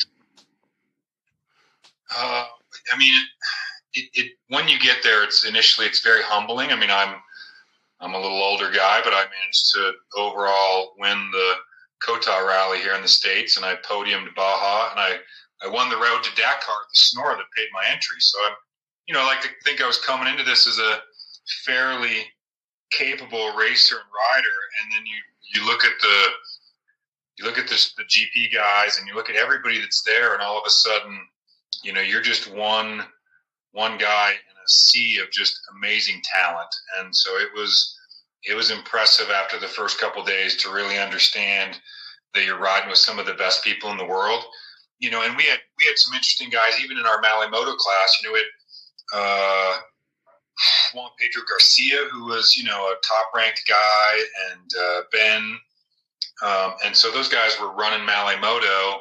Uh, I mean, it, it, when you get there, it's initially, it's very humbling. I mean, I'm, I'm a little older guy, but I managed to overall win the Kota rally here in the States, and I podiumed Baja, and I, I won the road to Dakar at the Sonora that paid my entry. So I'm, you know, I like to think I was coming into this as a fairly capable racer and rider. And then you, you look at the, you look at the, the G P guys and you look at everybody that's there, and all of a sudden, you know, you're just one, one guy in a sea of just amazing talent. And so it was, it was impressive after the first couple of days to really understand that you're riding with some of the best people in the world, you know, and we had, we had some interesting guys, even in our Malemoto class, you know, we had, uh, Juan Pedro Garcia, who was, you know, a top ranked guy, and, uh, Ben. Um, and so those guys were running Malemoto.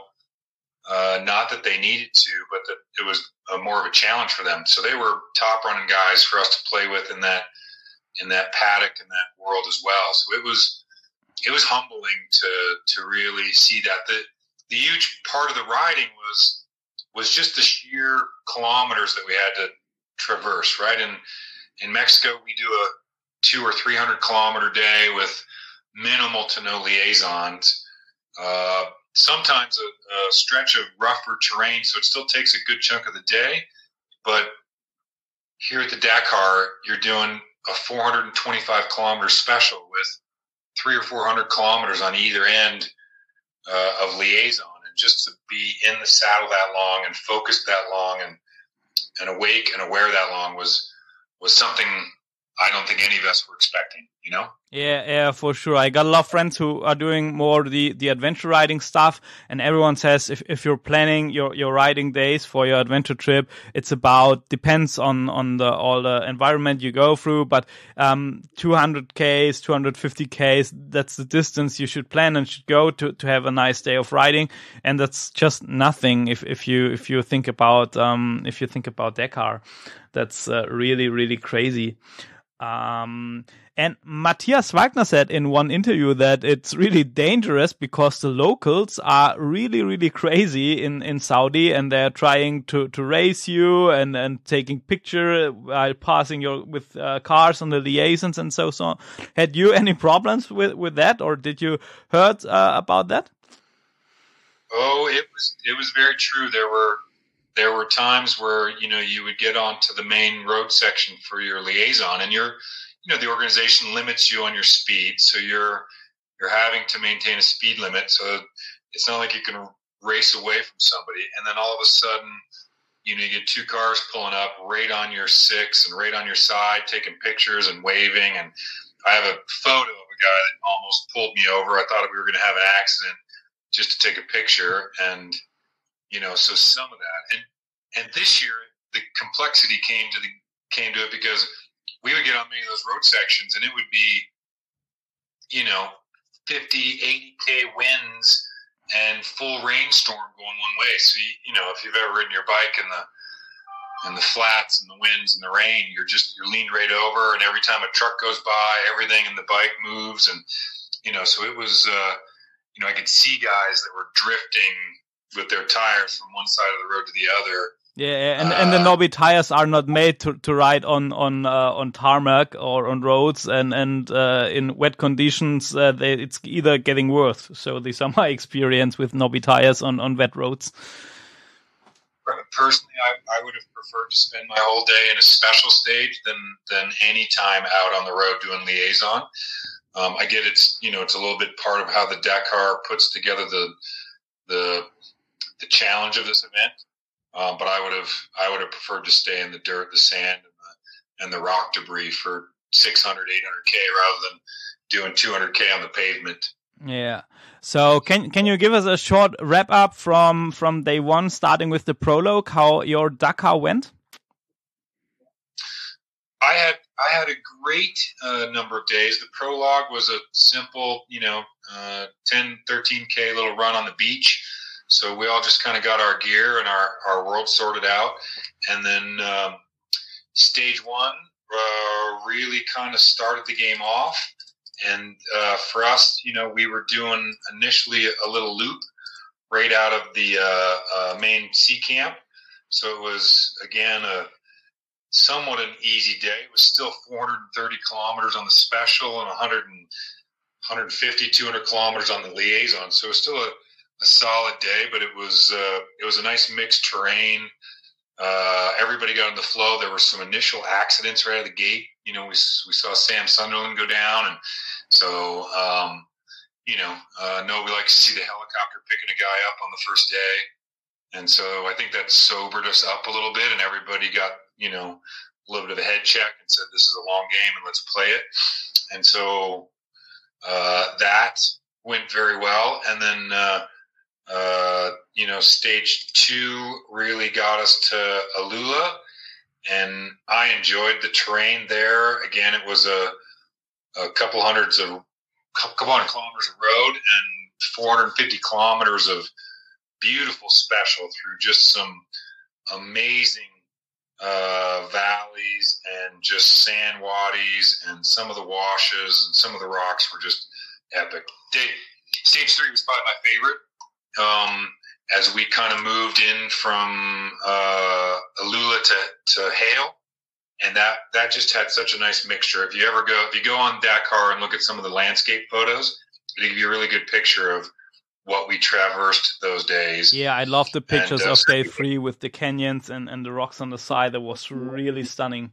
Uh, not that they needed to, but that it was a, more of a challenge for them. So they were top running guys for us to play with in that, in that paddock, in that world as well. So it was, it was humbling to, to really see that. The, the huge part of the riding was, was just the sheer kilometers that we had to traverse, right? And in Mexico, we do a two or three hundred kilometer day with minimal to no liaisons. Uh, sometimes a, a stretch of rougher terrain, so it still takes a good chunk of the day. But here at the Dakar, you're doing a four hundred twenty-five kilometer special with three or four hundred kilometers on either end uh, of liaison, and just to be in the saddle that long and focused that long and and awake and aware that long was was something I don't think any of us were expecting, you know? Yeah, yeah, for sure. I got a lot of friends who are doing more the, the adventure riding stuff, and everyone says if, if you're planning your, your riding days for your adventure trip, it's about, depends on, on the, all the environment you go through, but, um, two hundred Ks, two hundred fifty Ks, that's the distance you should plan and should go to, to have a nice day of riding. And that's just nothing if, if you, if you think about, um, if you think about Dakar. That's uh, really, really crazy. Um, and Matthias Wagner said in one interview that it's really dangerous because the locals are really, really crazy in, in Saudi, and they're trying to, to race you and, and taking picture while passing your with uh, cars on the liaisons and so on. Had you any problems with, with that, or did you heard uh, about that? Oh, it was it was very true. There were there were times where, you know, you would get onto the main road section for your liaison, and you're, you know, the organization limits you on your speed. So you're, you're having to maintain a speed limit. So it's not like you can race away from somebody. And then all of a sudden, you know, you get two cars pulling up right on your six and right on your side, taking pictures and waving. And I have a photo of a guy that almost pulled me over. I thought we were going to have an accident just to take a picture. And, you know, so some of that, and and this year the complexity came to the came to it because we would get on many of those road sections, and it would be, you know, fifty, eighty K winds and full rainstorm going one way. So you, you know, if you've ever ridden your bike in the in the flats and the winds and the rain, you're just you're leaned right over, and every time a truck goes by, everything in the bike moves, and you know, so it was. Uh, you know, I could see guys that were drifting with their tires from one side of the road to the other. Yeah, and uh, and the Nobby tires are not made to, to ride on on uh, on tarmac or on roads, and and uh, in wet conditions, uh, they, it's either getting worse. So these are my experience with Nobby tires on, on wet roads. Personally, I, I would have preferred to spend my whole day in a special stage than than any time out on the road doing liaison. Um, I get it's you know it's a little bit part of how the Dakar puts together the the the challenge of this event, um, but I would have I would have preferred to stay in the dirt, the sand, and and the rock debris for six hundred, eight hundred K rather than doing two hundred K on the pavement. Yeah. So can can you give us a short wrap up from from day one, starting with the prologue, how your Dakar went? I had I had a great uh, number of days. The prologue was a simple, you know, uh, ten, thirteen K little run on the beach. So we all just kind of got our gear and our, our world sorted out. And then um, stage one uh, really kind of started the game off. And uh, for us, you know, we were doing initially a little loop right out of the uh, uh, main sea camp. So it was, again, a somewhat an easy day. It was still four hundred thirty kilometers on the special and one hundred, one fifty, two hundred kilometers on the liaison. So it was still a, a solid day, but it was uh, it was a nice mixed terrain. Uh, everybody got in the flow. There were some initial accidents right out of the gate. You know, we we saw Sam Sunderland go down, and so um, you know, uh, no, we like to see the helicopter picking a guy up on the first day, and so I think that sobered us up a little bit, and everybody got, you know, a little bit of a head check and said, this is a long game and let's play it. And so uh, that went very well. And then, uh, uh, you know, stage two really got us to Alula, and I enjoyed the terrain there. Again, it was a, a couple hundreds of, couple hundred kilometers of road and four hundred fifty kilometers of beautiful special through just some amazing Uh, valleys and just sand wadis, and some of the washes and some of the rocks were just epic. Day, stage three was probably my favorite. Um, as we kind of moved in from uh, Alula to, to Hale, and that, that just had such a nice mixture. If you ever go, if you go on Dakar and look at some of the landscape photos, it'll give you a really good picture of what we traversed those days. Yeah, I love the pictures and, uh, of day three with the canyons and, and the rocks on the side. That was really stunning.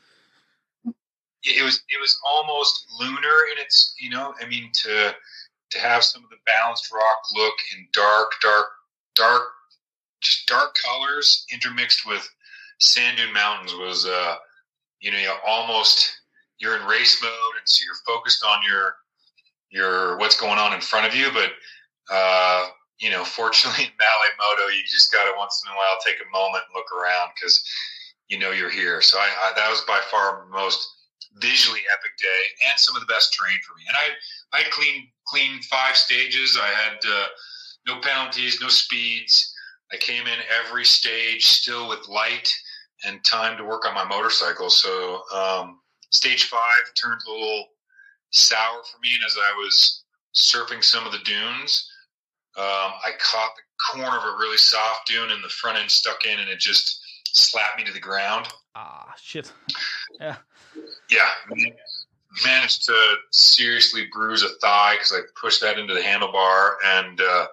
It was it was almost lunar in its, you know, I mean, to to have some of the balanced rock look in dark, dark, dark, just dark colors intermixed with sand dune mountains was, uh, you know, you almost, you're in race mode, and so you're focused on your your what's going on in front of you, but Uh, you know, fortunately in Malay Moto, you just got to once in a while take a moment and look around because you know you're here. So I, I, that was by far the most visually epic day and some of the best terrain for me. And I I had clean, clean five stages. I had uh, no penalties, no speeds. I came in every stage still with light and time to work on my motorcycle. So um, stage five turned a little sour for me, and as I was surfing some of the dunes, Um, I caught the corner of a really soft dune and the front end stuck in, and it just slapped me to the ground. Ah, shit. Yeah. Yeah. Managed to seriously bruise a thigh because I pushed that into the handlebar and, uh,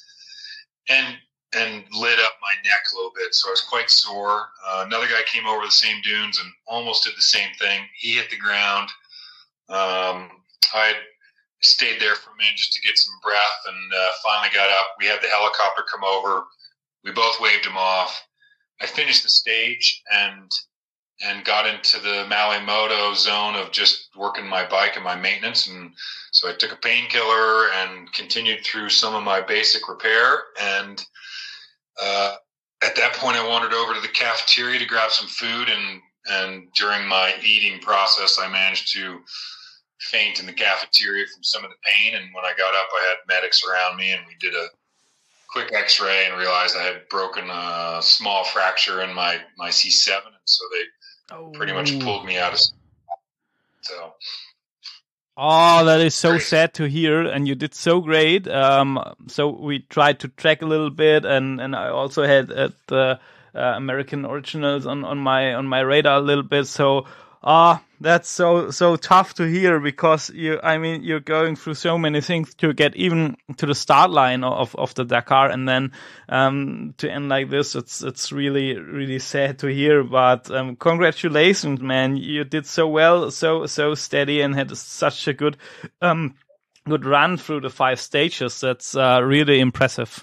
and, and lit up my neck a little bit. So I was quite sore. Uh, another guy came over the same dunes and almost did the same thing. He hit the ground. Um, I had stayed there for a minute just to get some breath, and uh, finally got up. We had the helicopter come over. We both waved him off. I finished the stage and and got into the Malay Moto zone of just working my bike and my maintenance. And so I took a painkiller and continued through some of my basic repair. And uh, at that point, I wandered over to the cafeteria to grab some food. And, and during my eating process, I managed to faint in the cafeteria from some of the pain, and when I got up I had medics around me, and we did a quick x-ray and realized I had broken a small fracture in my my C seven, and so they oh. pretty much pulled me out of so Oh, that is so sad to hear, and you did so great. Um, so we tried to track a little bit, and, and I also had uh, the uh, American Originals on, on my on my radar a little bit. So ah, uh, that's so so tough to hear, because you, I mean, you're going through so many things to get even to the start line of, of the Dakar, and then um, to end like this. It's it's really really sad to hear. But um, congratulations, man! You did so well, so so steady, and had such a good um good run through the five stages. That's uh, really impressive.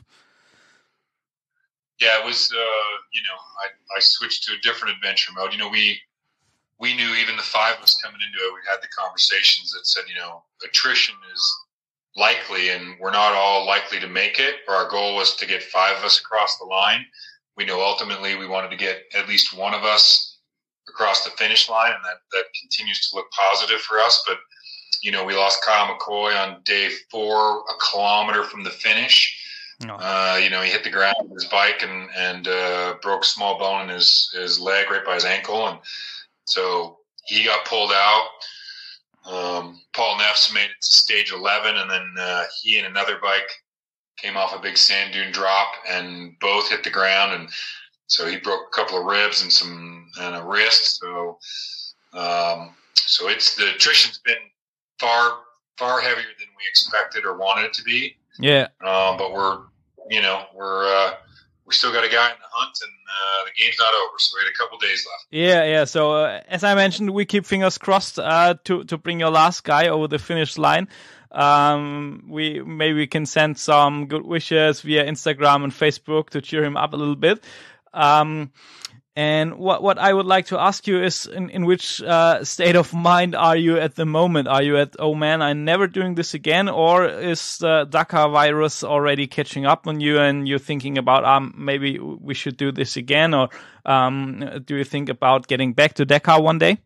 Yeah, it was. Uh, you know, I I switched to a different adventure mode. You know, we. we knew even the five of us coming into it, we had the conversations that said, you know, attrition is likely and we're not all likely to make it. Our goal was to get five of us across the line. We know ultimately we wanted to get at least one of us across the finish line, and that, that continues to look positive for us. But, you know, we lost Kyle McCoy on day four, a kilometer from the finish. No. Uh, you know, he hit the ground with his bike and, and uh, broke a small bone in his, his leg right by his ankle. And so he got pulled out. Um, Paul Neffs made it to stage eleven, and then uh, he and another bike came off a big sand dune drop and both hit the ground. And so he broke a couple of ribs and some and a wrist. So um, so it's the attrition's been far, far heavier than we expected or wanted it to be. Yeah. Um, but we're, you know, we're, uh, we still got a guy in the hunt, and uh, the game's not over. So we had a couple days left. Yeah, yeah. So uh, as I mentioned, we keep fingers crossed uh, to to bring your last guy over the finish line. Um, we maybe we can send some good wishes via Instagram and Facebook to cheer him up a little bit. Um, and what what I would like to ask you is, in in which uh, state of mind are you at the moment? Are you at, oh man, I'm never doing this again, or is the Dakar virus already catching up on you and you're thinking about um maybe we should do this again, or um do you think about getting back to Dakar one day?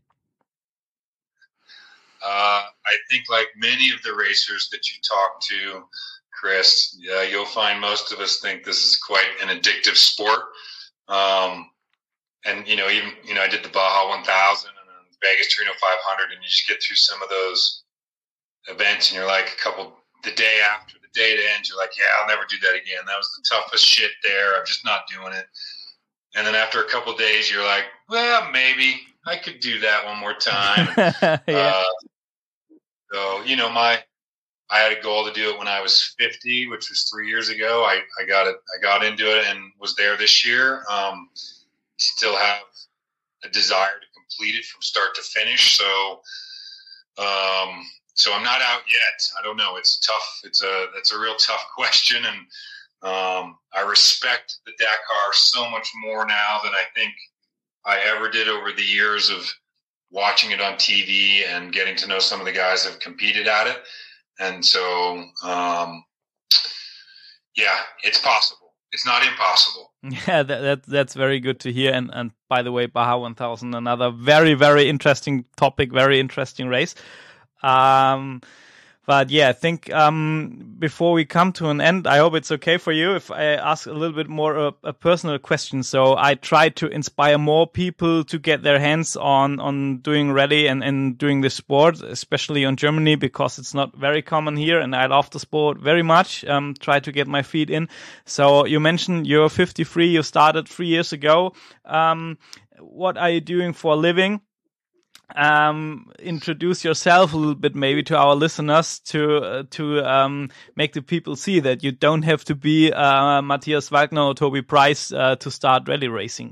Uh, I think like many of the racers that you talk to, Chris, yeah, you'll find most of us think this is quite an addictive sport. Um, and, you know, even, you know, I did the Baja one thousand and then Vegas Torino five hundred, and you just get through some of those events and you're like a couple, the day after the day to end, you're like, yeah, I'll never do that again. That was the toughest shit there. I'm just not doing it. And then after a couple of days, you're like, well, maybe I could do that one more time. Yeah. uh, so, you know, my, I had a goal to do it when I was fifty, which was three years ago. I, I got it. I got into it and was there this year. Um, still have a desire to complete it from start to finish. So, um, so I'm not out yet. I don't know. It's a tough, it's a, it's a real tough question. And, um, I respect the Dakar so much more now than I think I ever did over the years of watching it on T V and getting to know some of the guys that have competed at it. And so, um, yeah, it's possible. It's not impossible. Yeah, that, that that's very good to hear. And and by the way, Baja one thousand, another very, very interesting topic, very interesting race. Um, but yeah, I think um, before we come to an end, I hope it's okay for you if I ask a little bit more uh, a personal question. So I try to inspire more people to get their hands on on doing rally and, and doing this sport, especially on Germany, because it's not very common here, and I love the sport very much. Um, try to get my feet in. So you mentioned you're fifty-three, you started three years ago. Um, what are you doing for a living? Um, introduce yourself a little bit, maybe to our listeners, to uh, to um, make the people see that you don't have to be uh, Matthias Wagner or Toby Price uh, to start rally racing.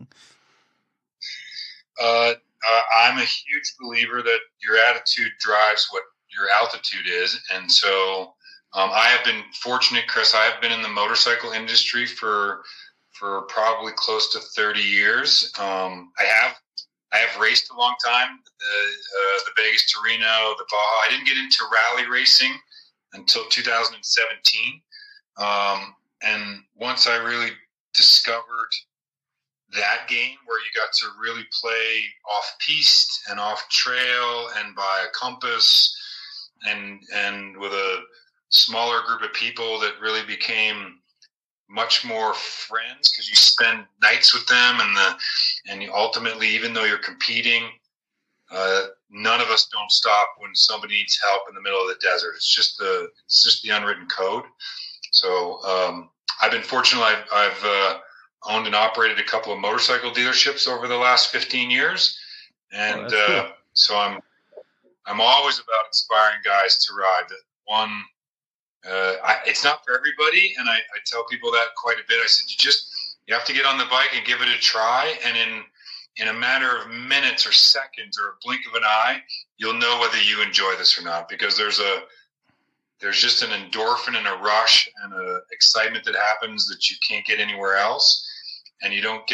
Uh, uh, I'm a huge believer that your attitude drives what your altitude is, and so um, I have been fortunate, Chris. I have been in the motorcycle industry for for probably close to thirty years. Um, I have. I have raced a long time, the, uh, the Vegas Torino, the Baja. I didn't get into rally racing until two thousand seventeen. Um, and once I really discovered that game where you got to really play off-piste and off-trail and by a compass and, and with a smaller group of people that really became much more friends because you spend nights with them, and the and you ultimately, even though you're competing, uh, none of us don't stop when somebody needs help in the middle of the desert. It's just the it's just the unwritten code. So um, I've been fortunate. I've, I've uh, owned and operated a couple of motorcycle dealerships over the last fifteen years, and oh, uh, cool. so I'm I'm always about inspiring guys to ride. That one. Uh, I, it's not for everybody, and I, I tell people that quite a bit. I said, you just you have to get on the bike and give it a try, and in in a matter of minutes or seconds or a blink of an eye, you'll know whether you enjoy this or not. Because there's a there's just an endorphin and a rush and a excitement that happens that you can't get anywhere else, and you don't get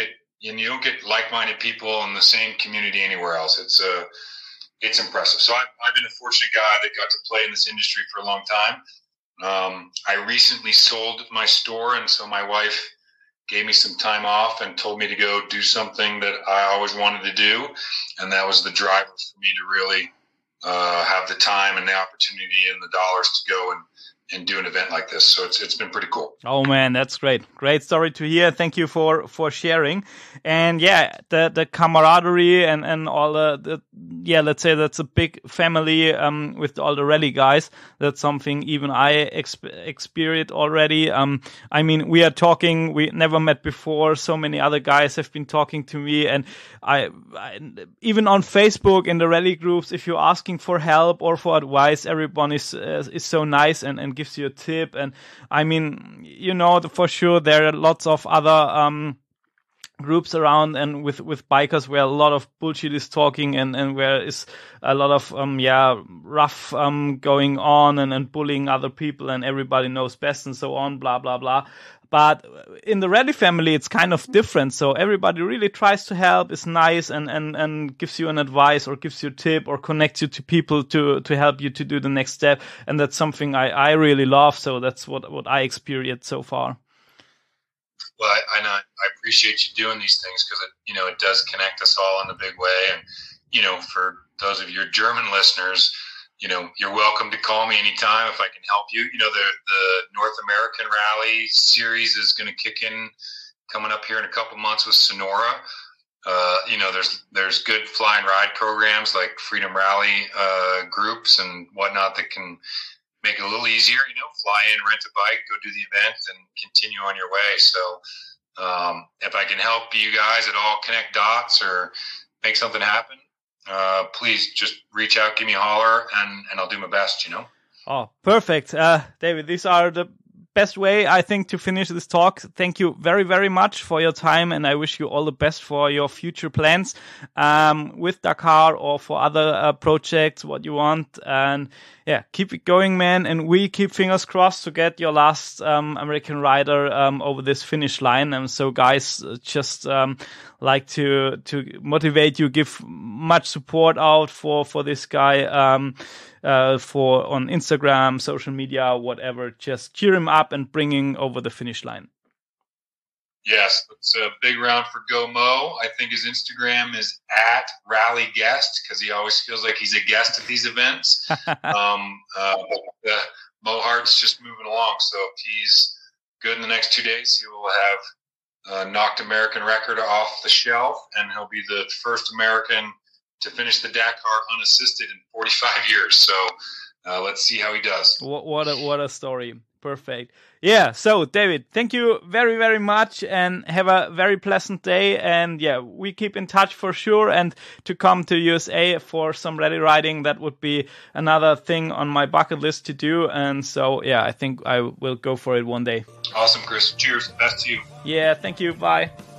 and you don't get like-minded people in the same community anywhere else. It's uh, it's impressive. So I've, I've been a fortunate guy that got to play in this industry for a long time. Um, I recently sold my store, and so my wife gave me some time off and told me to go do something that I always wanted to do, and that was the driver for me to really uh, have the time and the opportunity and the dollars to go and, and do an event like this. So it's it's been pretty cool. Oh man, that's great. Great story to hear. Thank you for, for sharing. And yeah, the, the camaraderie and, and all the, the, yeah, let's say that's a big family, um, with all the rally guys. That's something even I exp- experienced already. Um, I mean, we are talking, we never met before. So many other guys have been talking to me, and I, I even on Facebook in the rally groups, if you're asking for help or for advice, everyone is, uh, is so nice and, and gives you a tip. And I mean, you know, for sure there are lots of other um groups around and with with bikers where a lot of bullshit is talking and and where is a lot of um yeah rough um going on and, and bullying other people, and everybody knows best and so on, blah blah blah. But in the rally family, it's kind of different. So everybody really tries to help, is nice, and, and, and gives you an advice or gives you a tip or connects you to people to, to help you to do the next step. And that's something I, I really love. So that's what, what I experienced so far. Well, I, I know I appreciate you doing these things because, it, you know, it does connect us all in a big way. And, you know, for those of your German listeners, you know, you're welcome to call me anytime if I can help you. You know, the the North American Rally series is going to kick in coming up here in a couple months with Sonora. Uh, you know, there's there's good fly and ride programs like Freedom Rally uh, groups and whatnot that can make it a little easier. You know, fly in, rent a bike, go do the event, and continue on your way. So um, if I can help you guys at all connect dots or make something happen, Uh, please just reach out, give me a holler, and, and I'll do my best, you know? Oh, perfect. Uh, David, these are the best way, I think, to finish this talk. Thank you very, very much for your time, and I wish you all the best for your future plans, um, with Dakar or for other uh, projects, what you want. And yeah, keep it going, man. And we keep fingers crossed to get your last um, American rider um, over this finish line. And so, guys, just um, like to to motivate you, give much support out for for this guy. Um, Uh, for on Instagram, social media, whatever, just cheer him up and bring him over the finish line. Yes, it's a big round for Go Mo. I think his Instagram is at Rally Guest because he always feels like he's a guest at these events. um, uh, but, uh, Mo Hart's just moving along, so if he's good in the next two days, he will have uh, knocked American record off the shelf, and he'll be the first American to finish the Dakar unassisted in forty-five years. So uh, let's see how he does. What, what a what a story. Perfect. Yeah. So David, thank you very, very much, and have a very pleasant day. And yeah, we keep in touch for sure. And to come to U S A for some rally riding, that would be another thing on my bucket list to do. And so, yeah, I think I will go for it one day. Awesome, Chris. Cheers. Best to you. Yeah. Thank you. Bye.